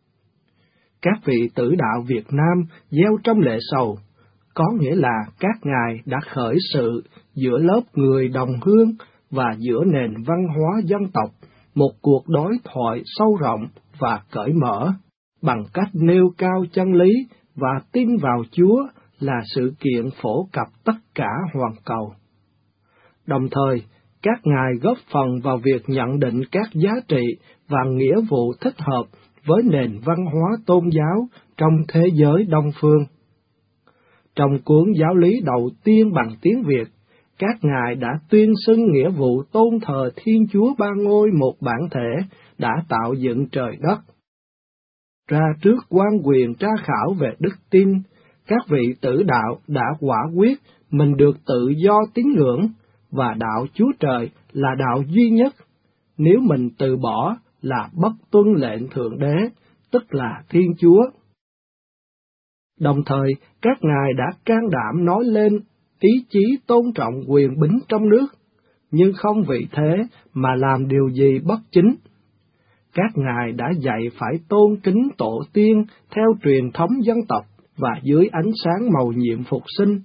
Các vị tử đạo Việt Nam gieo trong lệ sầu, có nghĩa là các ngài đã khởi sự giữa lớp người đồng hương và giữa nền văn hóa dân tộc một cuộc đối thoại sâu rộng và cởi mở, bằng cách nêu cao chân lý và tin vào Chúa là sự kiện phổ cập tất cả hoàn cầu. Đồng thời, các ngài góp phần vào việc nhận định các giá trị và nghĩa vụ thích hợp với nền văn hóa tôn giáo trong thế giới Đông phương. Trong cuốn giáo lý đầu tiên bằng tiếng Việt, các ngài đã tuyên xưng nghĩa vụ tôn thờ Thiên Chúa Ba Ngôi một bản thể đã tạo dựng trời đất. Ra trước quan quyền tra khảo về đức tin, các vị tử đạo đã quả quyết mình được tự do tín ngưỡng, và đạo Chúa Trời là đạo duy nhất. Nếu mình từ bỏ là bất tuân lệnh Thượng Đế, tức là Thiên Chúa. Đồng thời, các ngài đã can đảm nói lên ý chí tôn trọng quyền bính trong nước, nhưng không vì thế mà làm điều gì bất chính. Các ngài đã dạy phải tôn kính tổ tiên theo truyền thống dân tộc và dưới ánh sáng mầu nhiệm phục sinh.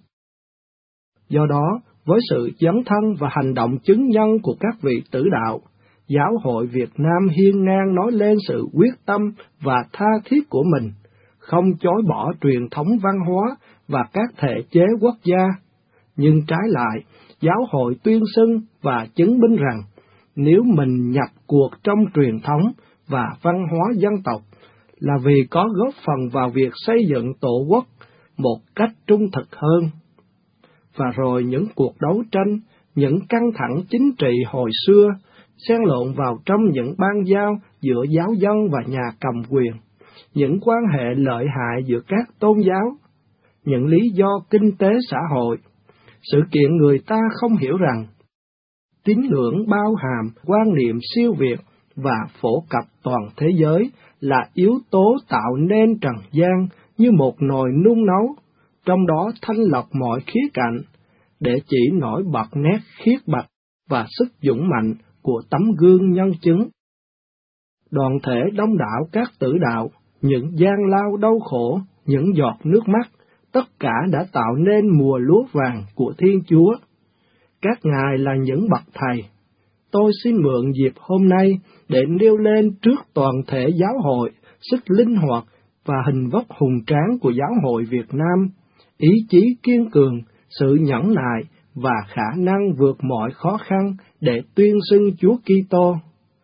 Do đó, với sự dấn thân và hành động chứng nhân của các vị tử đạo, Giáo hội Việt Nam hiên ngang nói lên sự quyết tâm và tha thiết của mình, không chối bỏ truyền thống văn hóa và các thể chế quốc gia, nhưng trái lại, Giáo hội tuyên xưng và chứng minh rằng nếu mình nhập cuộc trong truyền thống và văn hóa dân tộc là vì có góp phần vào việc xây dựng tổ quốc một cách trung thực hơn. Và rồi những cuộc đấu tranh, những căng thẳng chính trị hồi xưa xen lộn vào trong những ban giao giữa giáo dân và nhà cầm quyền, những quan hệ lợi hại giữa các tôn giáo, những lý do kinh tế xã hội, sự kiện người ta không hiểu rằng tín ngưỡng bao hàm quan niệm siêu việt và phổ cập toàn thế giới là yếu tố tạo nên trần gian như một nồi nung nấu, trong đó thanh lọc mọi khía cạnh, để chỉ nổi bật nét khiết bạch và sức dũng mạnh của tấm gương nhân chứng. Đoàn thể đông đảo các tử đạo, những gian lao đau khổ, những giọt nước mắt, tất cả đã tạo nên mùa lúa vàng của Thiên Chúa. Các ngài là những bậc thầy. Tôi xin mượn dịp hôm nay để nêu lên trước toàn thể giáo hội sức linh hoạt và hình vóc hùng tráng của giáo hội Việt Nam, ý chí kiên cường, sự nhẫn nại và khả năng vượt mọi khó khăn để tuyên xưng Chúa Kitô.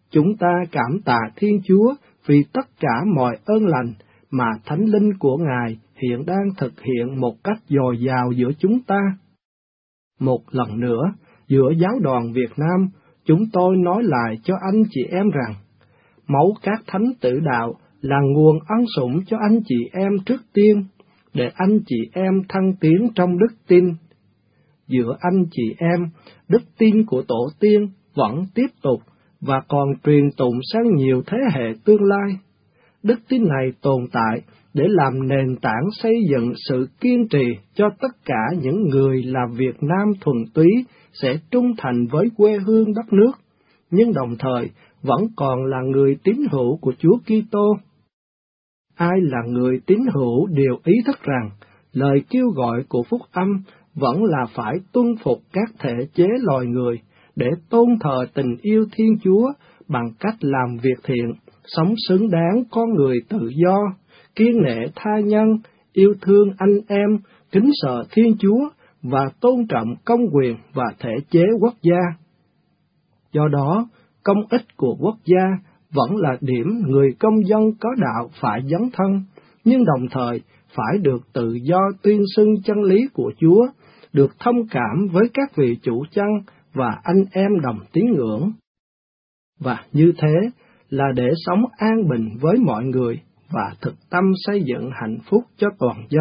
chúng ta cảm tạ Thiên Chúa vì tất cả mọi ơn lành mà Thánh Linh của Ngài hiện đang thực hiện một cách dồi dào giữa chúng ta. Một lần nữa, giữa giáo đoàn Việt Nam, chúng tôi nói lại cho anh chị em rằng, máu các thánh tử đạo là nguồn ân sủng cho anh chị em trước tiên, để anh chị em thăng tiến trong đức tin. Giữa anh chị em, đức tin của tổ tiên vẫn tiếp tục và còn truyền tụng sang nhiều thế hệ tương lai. Đức tin này tồn tại để làm nền tảng xây dựng sự kiên trì cho tất cả những người là Việt Nam thuần túy sẽ trung thành với quê hương đất nước, nhưng đồng thời vẫn còn là người tín hữu của Chúa Kitô. Ai là người tín hữu đều ý thức rằng lời kêu gọi của phúc âm vẫn là phải tuân phục các thể chế loài người để tôn thờ tình yêu Thiên Chúa bằng cách làm việc thiện, sống xứng đáng con người tự do, kiêng nể tha nhân, yêu thương anh em, kính sợ Thiên Chúa và tôn trọng công quyền và thể chế quốc gia. Do đó, công ích của quốc gia vẫn là điểm người công dân có đạo phải dấn thân, nhưng đồng thời phải được tự do tuyên xưng chân lý của Chúa, được thông cảm với các vị chủ chân và anh em đồng tín ngưỡng. Và như thế là để sống an bình với mọi người và thực tâm xây dựng hạnh phúc cho toàn dân.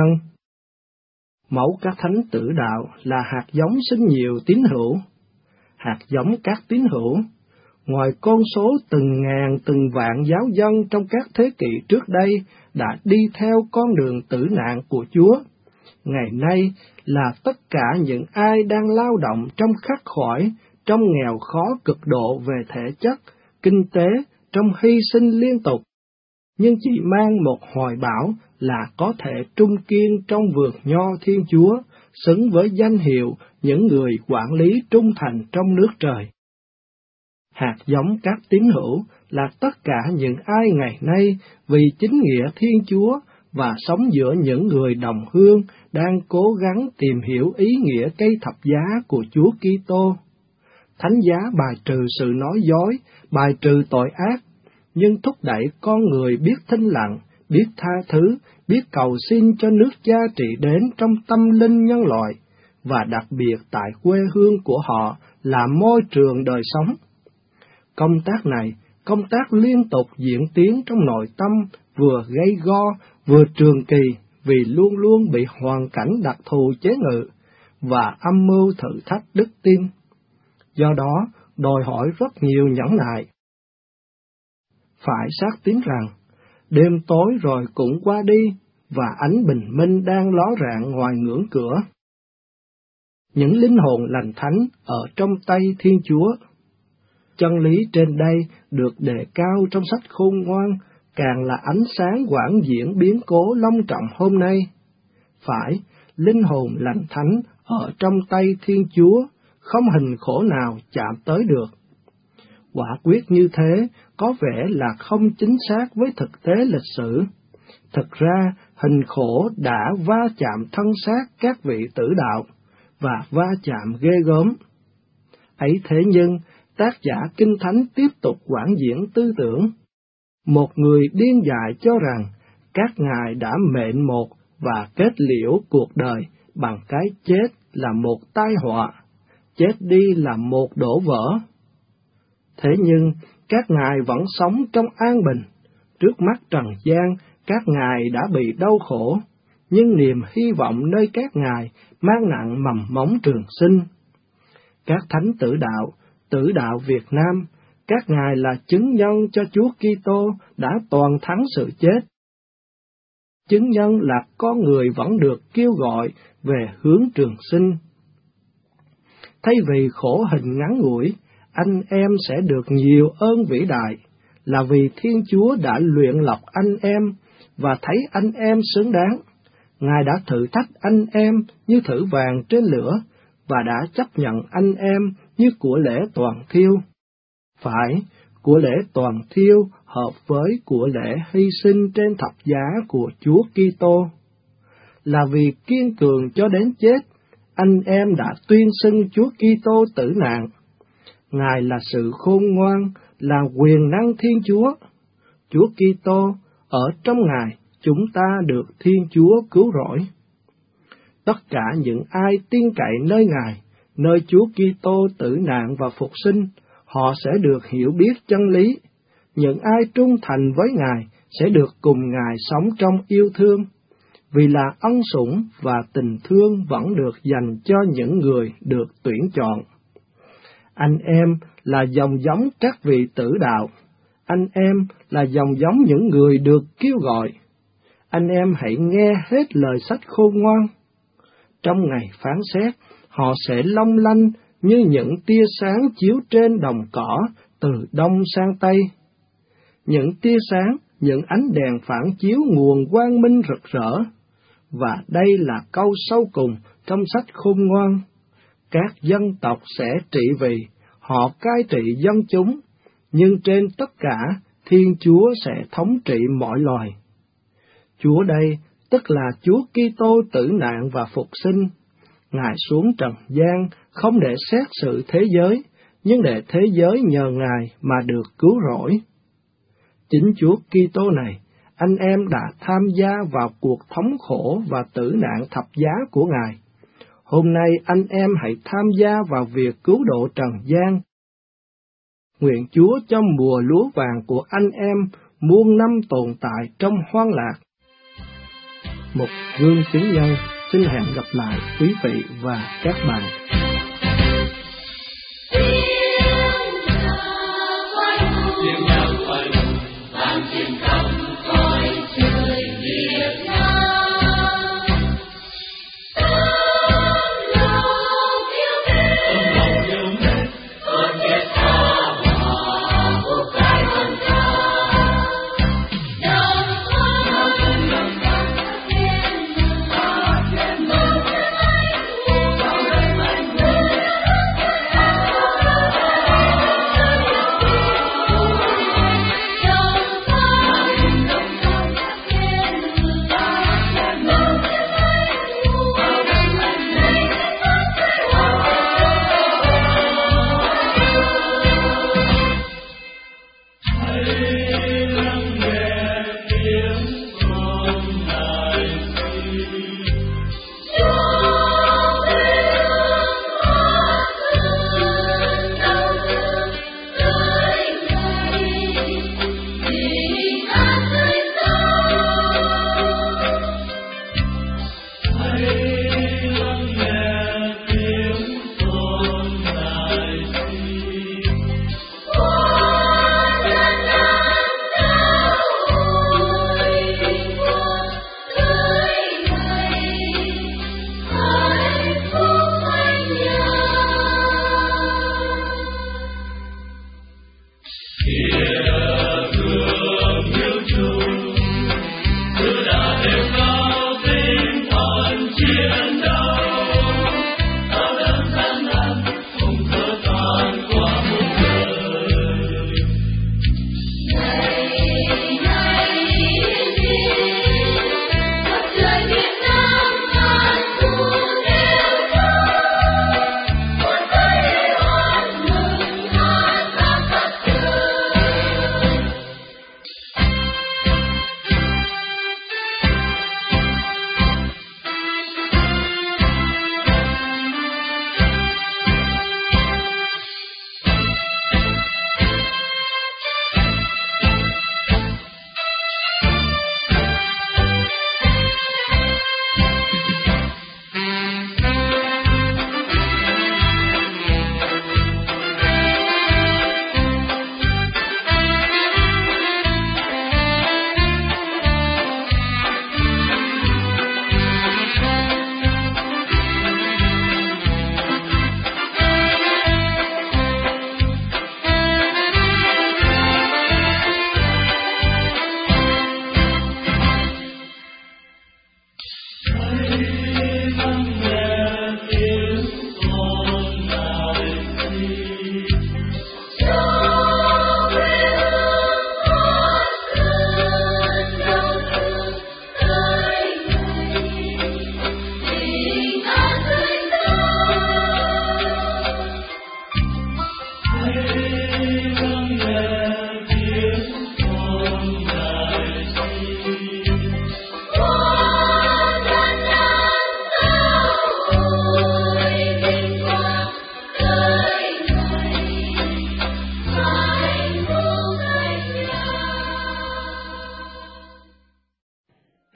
Mẫu các thánh tử đạo là hạt giống sinh nhiều tín hữu. Hạt giống các tín hữu, ngoài con số từng ngàn từng vạn giáo dân trong các thế kỷ trước đây đã đi theo con đường tử nạn của Chúa, ngày nay là tất cả những ai đang lao động trong khắc khoải, trong nghèo khó cực độ về thể chất, kinh tế, trong hy sinh liên tục, nhưng chỉ mang một hoài bão là có thể trung kiên trong vườn nho Thiên Chúa, xứng với danh hiệu những người quản lý trung thành trong nước trời. Hạt giống các tín hữu là tất cả những ai ngày nay vì chính nghĩa Thiên Chúa và sống giữa những người đồng hương đang cố gắng tìm hiểu ý nghĩa cây thập giá của Chúa Kitô. Thánh giá bài trừ sự nói dối, bài trừ tội ác, nhưng thúc đẩy con người biết thinh lặng, biết tha thứ, biết cầu xin cho nước Cha trị đến trong tâm linh nhân loại, và đặc biệt tại quê hương của họ là môi trường đời sống. Công tác này, công tác liên tục diễn tiến trong nội tâm, vừa gây go, vừa trường kỳ, vì luôn luôn bị hoàn cảnh đặc thù chế ngự, và âm mưu thử thách đức tin. Do đó, đòi hỏi rất nhiều nhẫn nại. Phải xác tín rằng, đêm tối rồi cũng qua đi, và ánh bình minh đang ló rạng ngoài ngưỡng cửa. Những linh hồn lành thánh ở trong tay Thiên Chúa. Chân lý trên đây được đề cao trong sách Khôn Ngoan, càng là ánh sáng quảng diễn biến cố long trọng hôm nay. Phải, linh hồn lành thánh ở trong tay Thiên Chúa, không hình khổ nào chạm tới được. Quả quyết như thế có vẻ là không chính xác với thực tế lịch sử. Thực ra, hình khổ đã va chạm thân xác các vị tử đạo, và va chạm ghê gớm. Ấy thế nhưng, tác giả Kinh Thánh tiếp tục quảng diễn tư tưởng. Một người điên dại cho rằng, các ngài đã mệnh một và kết liễu cuộc đời bằng cái chết là một tai họa, chết đi là một đổ vỡ. Thế nhưng, các ngài vẫn sống trong an bình. Trước mắt trần gian, các ngài đã bị đau khổ, nhưng niềm hy vọng nơi các ngài mang nặng mầm móng trường sinh. Các thánh tử đạo, tử đạo Việt Nam, các ngài là chứng nhân cho Chúa Kitô đã toàn thắng sự chết. Chứng nhân là con người vẫn được kêu gọi về hướng trường sinh. Thay vì khổ hình ngắn ngủi, anh em sẽ được nhiều ơn vĩ đại, là vì Thiên Chúa đã luyện lọc anh em và thấy anh em xứng đáng. Ngài đã thử thách anh em như thử vàng trên lửa, và đã chấp nhận anh em như của lễ toàn thiêu. Phải, của lễ toàn thiêu hợp với của lễ hy sinh trên thập giá của Chúa Kitô. Là vì kiên cường cho đến chết, anh em đã tuyên xưng Chúa Kitô tử nạn. Ngài là sự khôn ngoan, là quyền năng Thiên Chúa. Chúa Kitô, ở trong Ngài, chúng ta được Thiên Chúa cứu rỗi. Tất cả những ai tin cậy nơi Ngài, nơi Chúa Kitô tử nạn và phục sinh, họ sẽ được hiểu biết chân lý. Những ai trung thành với Ngài sẽ được cùng Ngài sống trong yêu thương, vì là ân sủng và tình thương vẫn được dành cho những người được tuyển chọn. Anh em là dòng giống các vị tử đạo, anh em là dòng giống những người được kêu gọi. Anh em hãy nghe hết lời sách khôn ngoan. Trong ngày phán xét, họ sẽ long lanh như những tia sáng chiếu trên đồng cỏ từ đông sang tây. Những tia sáng, những ánh đèn phản chiếu nguồn quang minh rực rỡ. Và đây là câu sau cùng trong sách khôn ngoan. Các dân tộc sẽ trị vì, họ cai trị dân chúng, nhưng trên tất cả, Thiên Chúa sẽ thống trị mọi loài. Chúa đây, tức là Chúa Kitô tử nạn và phục sinh. Ngài xuống trần gian không để xét sự thế giới, nhưng để thế giới nhờ Ngài mà được cứu rỗi. Chính Chúa Kitô này, anh em đã tham gia vào cuộc thống khổ và tử nạn thập giá của Ngài. Hôm nay anh em hãy tham gia vào việc cứu độ trần gian. Nguyện Chúa cho mùa lúa vàng của anh em muôn năm tồn tại trong hoang lạc. Một gương chứng nhân, xin hẹn gặp lại quý vị và các bạn.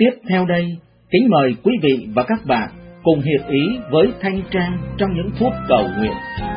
Tiếp theo đây, kính mời quý vị và các bạn cùng hiệp ý với Thanh Trang trong những phút cầu nguyện.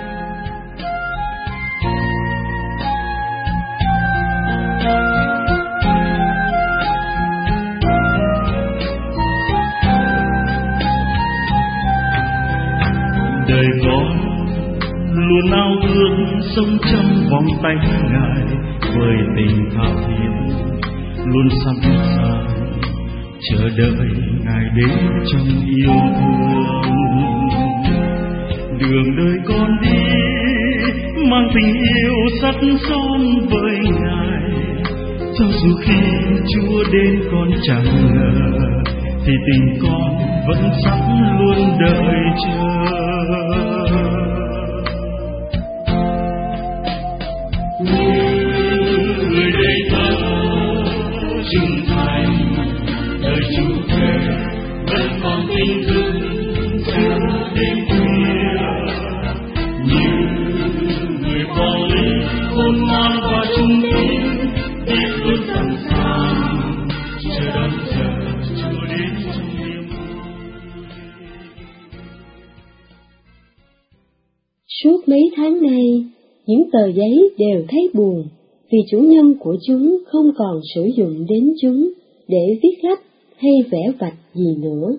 Đời con luôn ao ước sống trong vòng tay Ngài, với tình thao thiết luôn sẵn sàng chờ đợi Ngài đến trong yêu thương. Đường đời con đi mang tình yêu sắt son với Ngài, cho dù khi Chúa đến con chẳng ngờ, thì tình con vẫn sẵn luôn đợi chờ. Người đầy tớ trung thành, đời Chúa về vẫn còn tình thương chưa đến khuya. Như người bỏ lính khôn ngoan và trung tín, biết luôn sẵn sàng chờ đón chờ Chúa đến trong niềm vui. Suốt mấy tháng nay, những tờ giấy đều thấy buồn, vì chủ nhân của chúng không còn sử dụng đến chúng để viết lách hay vẽ vạch gì nữa.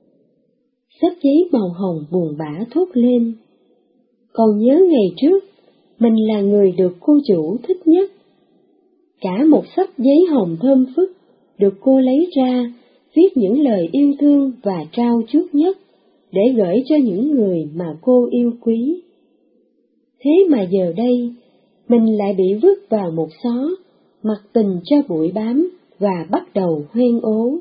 Xấp giấy màu hồng buồn bã thốt lên. Còn nhớ ngày trước, mình là người được cô chủ thích nhất. Cả một xấp giấy hồng thơm phức được cô lấy ra, viết những lời yêu thương và trao chuốt nhất, để gửi cho những người mà cô yêu quý. Thế mà giờ đây, mình lại bị vứt vào một xó, mặc tình cho bụi bám và bắt đầu hoen ố.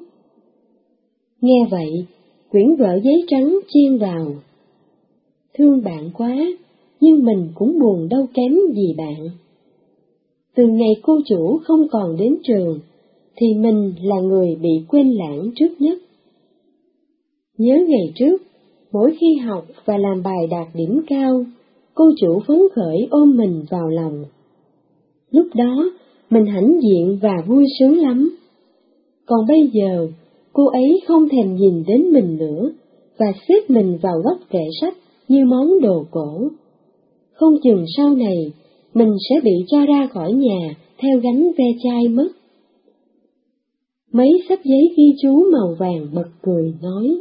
Nghe vậy, quyển vở giấy trắng chen vào. Thương bạn quá, nhưng mình cũng buồn đâu kém gì bạn. Từ ngày cô chủ không còn đến trường, thì mình là người bị quên lãng trước nhất. Nhớ ngày trước, mỗi khi học và làm bài đạt điểm cao, cô chủ phấn khởi ôm mình vào lòng. Lúc đó, mình hãnh diện và vui sướng lắm. Còn bây giờ, cô ấy không thèm nhìn đến mình nữa, và xếp mình vào góc kệ sách như món đồ cổ. Không chừng sau này, mình sẽ bị cho ra khỏi nhà theo gánh ve chai mất. Mấy xấp giấy ghi chú màu vàng bật cười nói: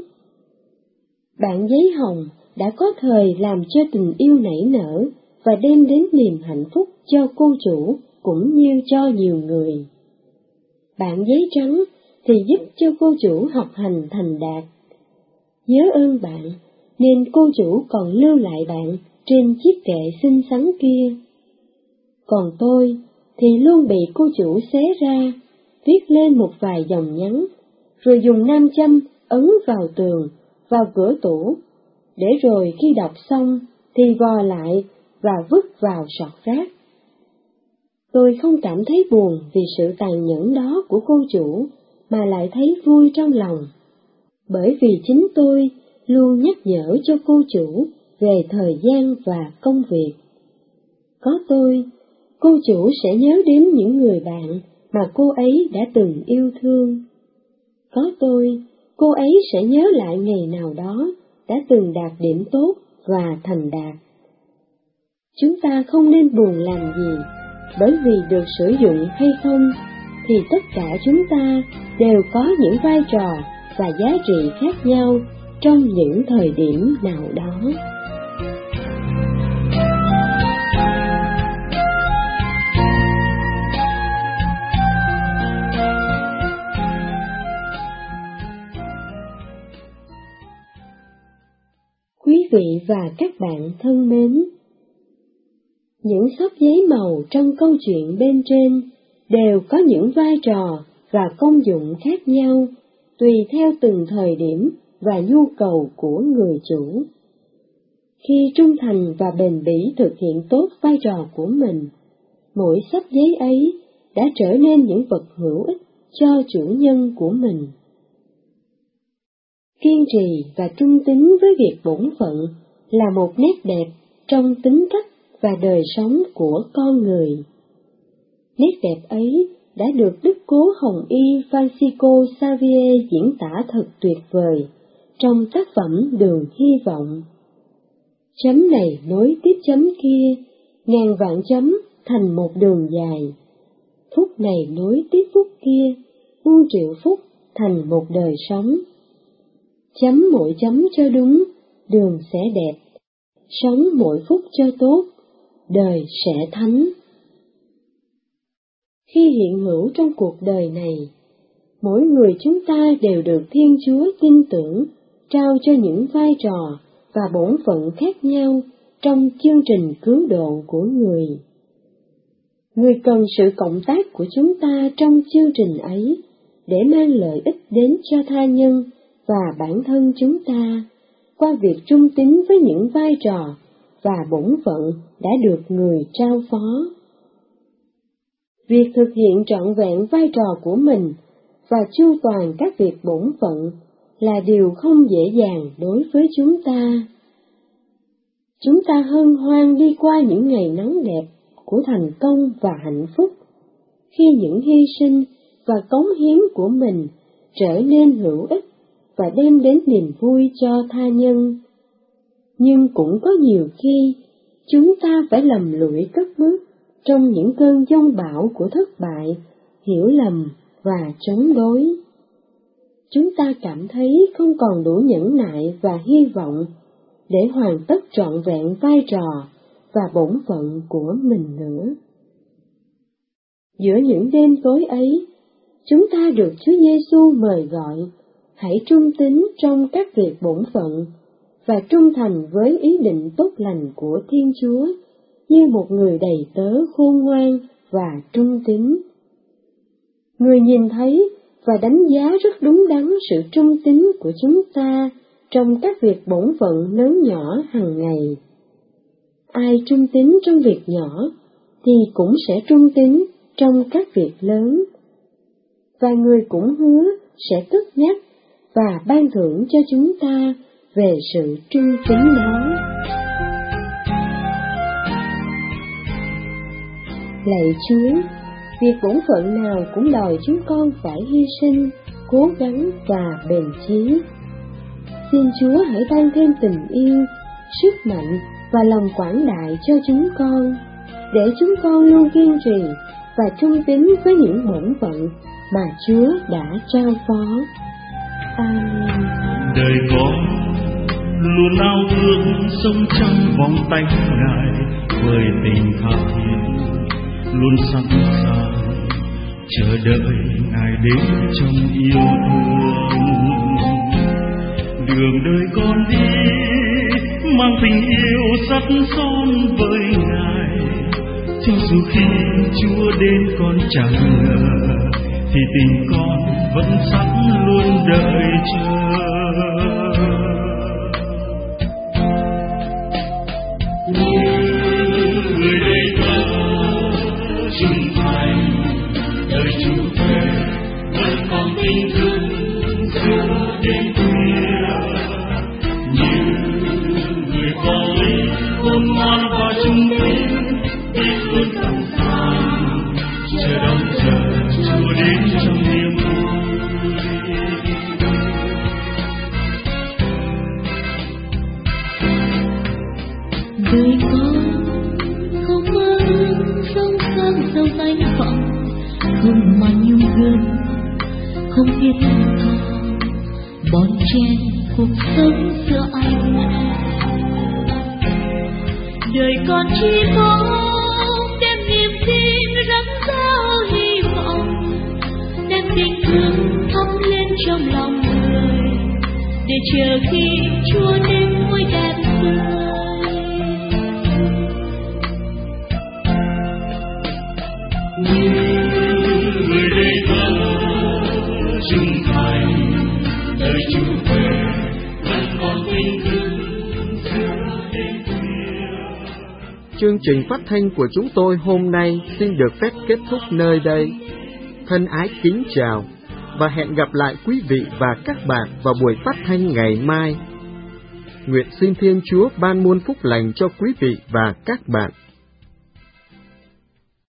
Bạn giấy hồng đã có thời làm cho tình yêu nảy nở và đem đến niềm hạnh phúc cho cô chủ cũng như cho nhiều người. Bạn giấy trắng thì giúp cho cô chủ học hành thành đạt. Nhớ ơn bạn, nên cô chủ còn lưu lại bạn trên chiếc kệ xinh xắn kia. Còn tôi thì luôn bị cô chủ xé ra, viết lên một vài dòng nhắn, rồi dùng nam châm ấn vào tường, vào cửa tủ, để rồi khi đọc xong thì vò lại và vứt vào sọt rác. Tôi không cảm thấy buồn vì sự tàn nhẫn đó của cô chủ, mà lại thấy vui trong lòng, bởi vì chính tôi luôn nhắc nhở cho cô chủ về thời gian và công việc. Có tôi, cô chủ sẽ nhớ đến những người bạn mà cô ấy đã từng yêu thương. Có tôi, cô ấy sẽ nhớ lại ngày nào đó đã từng đạt điểm tốt và thành đạt. Chúng ta không nên buồn làm gì, bởi vì được sử dụng hay không, thì tất cả chúng ta đều có những vai trò và giá trị khác nhau trong những thời điểm nào đó. Quý vị và các bạn thân mến, những xấp giấy màu trong câu chuyện bên trên đều có những vai trò và công dụng khác nhau, tùy theo từng thời điểm và nhu cầu của người chủ. Khi trung thành và bền bỉ thực hiện tốt vai trò của mình, mỗi xấp giấy ấy đã trở nên những vật hữu ích cho chủ nhân của mình. Kiên trì và trung tín với việc bổn phận là một nét đẹp trong tính cách và đời sống của con người. Nét đẹp ấy đã được Đức Cố Hồng Y Francisco Xavier diễn tả thật tuyệt vời trong tác phẩm Đường Hy Vọng. Chấm này nối tiếp chấm kia, ngàn vạn chấm thành một đường dài. Phút này nối tiếp phút kia, muôn triệu phút thành một đời sống. Chấm mỗi chấm cho đúng, đường sẽ đẹp. Sống mỗi phút cho tốt, đời sẽ thánh. Khi hiện hữu trong cuộc đời này, mỗi người chúng ta đều được Thiên Chúa tin tưởng, trao cho những vai trò và bổn phận khác nhau trong chương trình cứu độ của người. Người cần sự cộng tác của chúng ta trong chương trình ấy để mang lợi ích đến cho tha nhân và bản thân chúng ta qua việc trung tín với những vai trò và bổn phận đã được người trao phó. Việc thực hiện trọn vẹn vai trò của mình và chu toàn các việc bổn phận là điều không dễ dàng đối với chúng ta. Chúng ta hân hoan đi qua những ngày nắng đẹp của thành công và hạnh phúc, khi những hy sinh và cống hiến của mình trở nên hữu ích và đem đến niềm vui cho tha nhân. Nhưng cũng có nhiều khi, chúng ta phải lầm lũi cất bước trong những cơn giông bão của thất bại, hiểu lầm và chống đối. Chúng ta cảm thấy không còn đủ nhẫn nại và hy vọng để hoàn tất trọn vẹn vai trò và bổn phận của mình nữa. Giữa những đêm tối ấy, chúng ta được Chúa Giêsu mời gọi, hãy trung tín trong các việc bổn phận và trung thành với ý định tốt lành của Thiên Chúa như một người đầy tớ khôn ngoan và trung tín. Người nhìn thấy và đánh giá rất đúng đắn sự trung tín của chúng ta trong các việc bổn phận lớn nhỏ hàng ngày. Ai trung tín trong việc nhỏ thì cũng sẽ trung tín trong các việc lớn, và người cũng hứa sẽ cất nhắc và ban thưởng cho chúng ta về sự trung tín đó. Lạy Chúa, việc bổn phận nào cũng đòi chúng con phải hy sinh, cố gắng và bền chí. Xin Chúa hãy ban thêm tình yêu, sức mạnh và lòng quảng đại cho chúng con, để chúng con luôn kiên trì và trung tín với những bổn phận mà Chúa đã trao phó. Amen. Đời con luôn ao ước sống trong vòng tay Ngài với tình tha thiết, luôn sẵn sàng chờ đợi Ngài đến trong yêu thương. Đường đời con đi mang tình yêu sắt son với Ngài, cho dù khi Chúa đến con chẳng ngờ, thì tình con vẫn sẵn luôn đợi chờ. Người đây thơ trung thành đời Chúa về, vẫn còn tình thương giữa đêm khuya. Như người có lý khôn ngoan và trung tín, biết luôn sẵn sàng chờ đón chờ Chúa đến trong niềm vui. Đời con không mơ ước sống sang sâu danh vọng, không màn nhung gương, không biết thao bon chen cuộc sống giữa anh em. Đời con chỉ có đem niềm tin rắn rau hy vọng, đem tình thương thắp lên trong lòng người, để chờ khi Chúa đến môi đẹp tươi. Người đây thơ trung thành đời Chúa về, vẫn còn tình thương giữa đêm khuya. Chương trình phát thanh của chúng tôi hôm nay xin được phép kết thúc nơi đây. Thân ái kính chào và hẹn gặp lại quý vị và các bạn vào buổi phát thanh ngày mai. Nguyện xin Thiên Chúa ban muôn phúc lành cho quý vị và các bạn.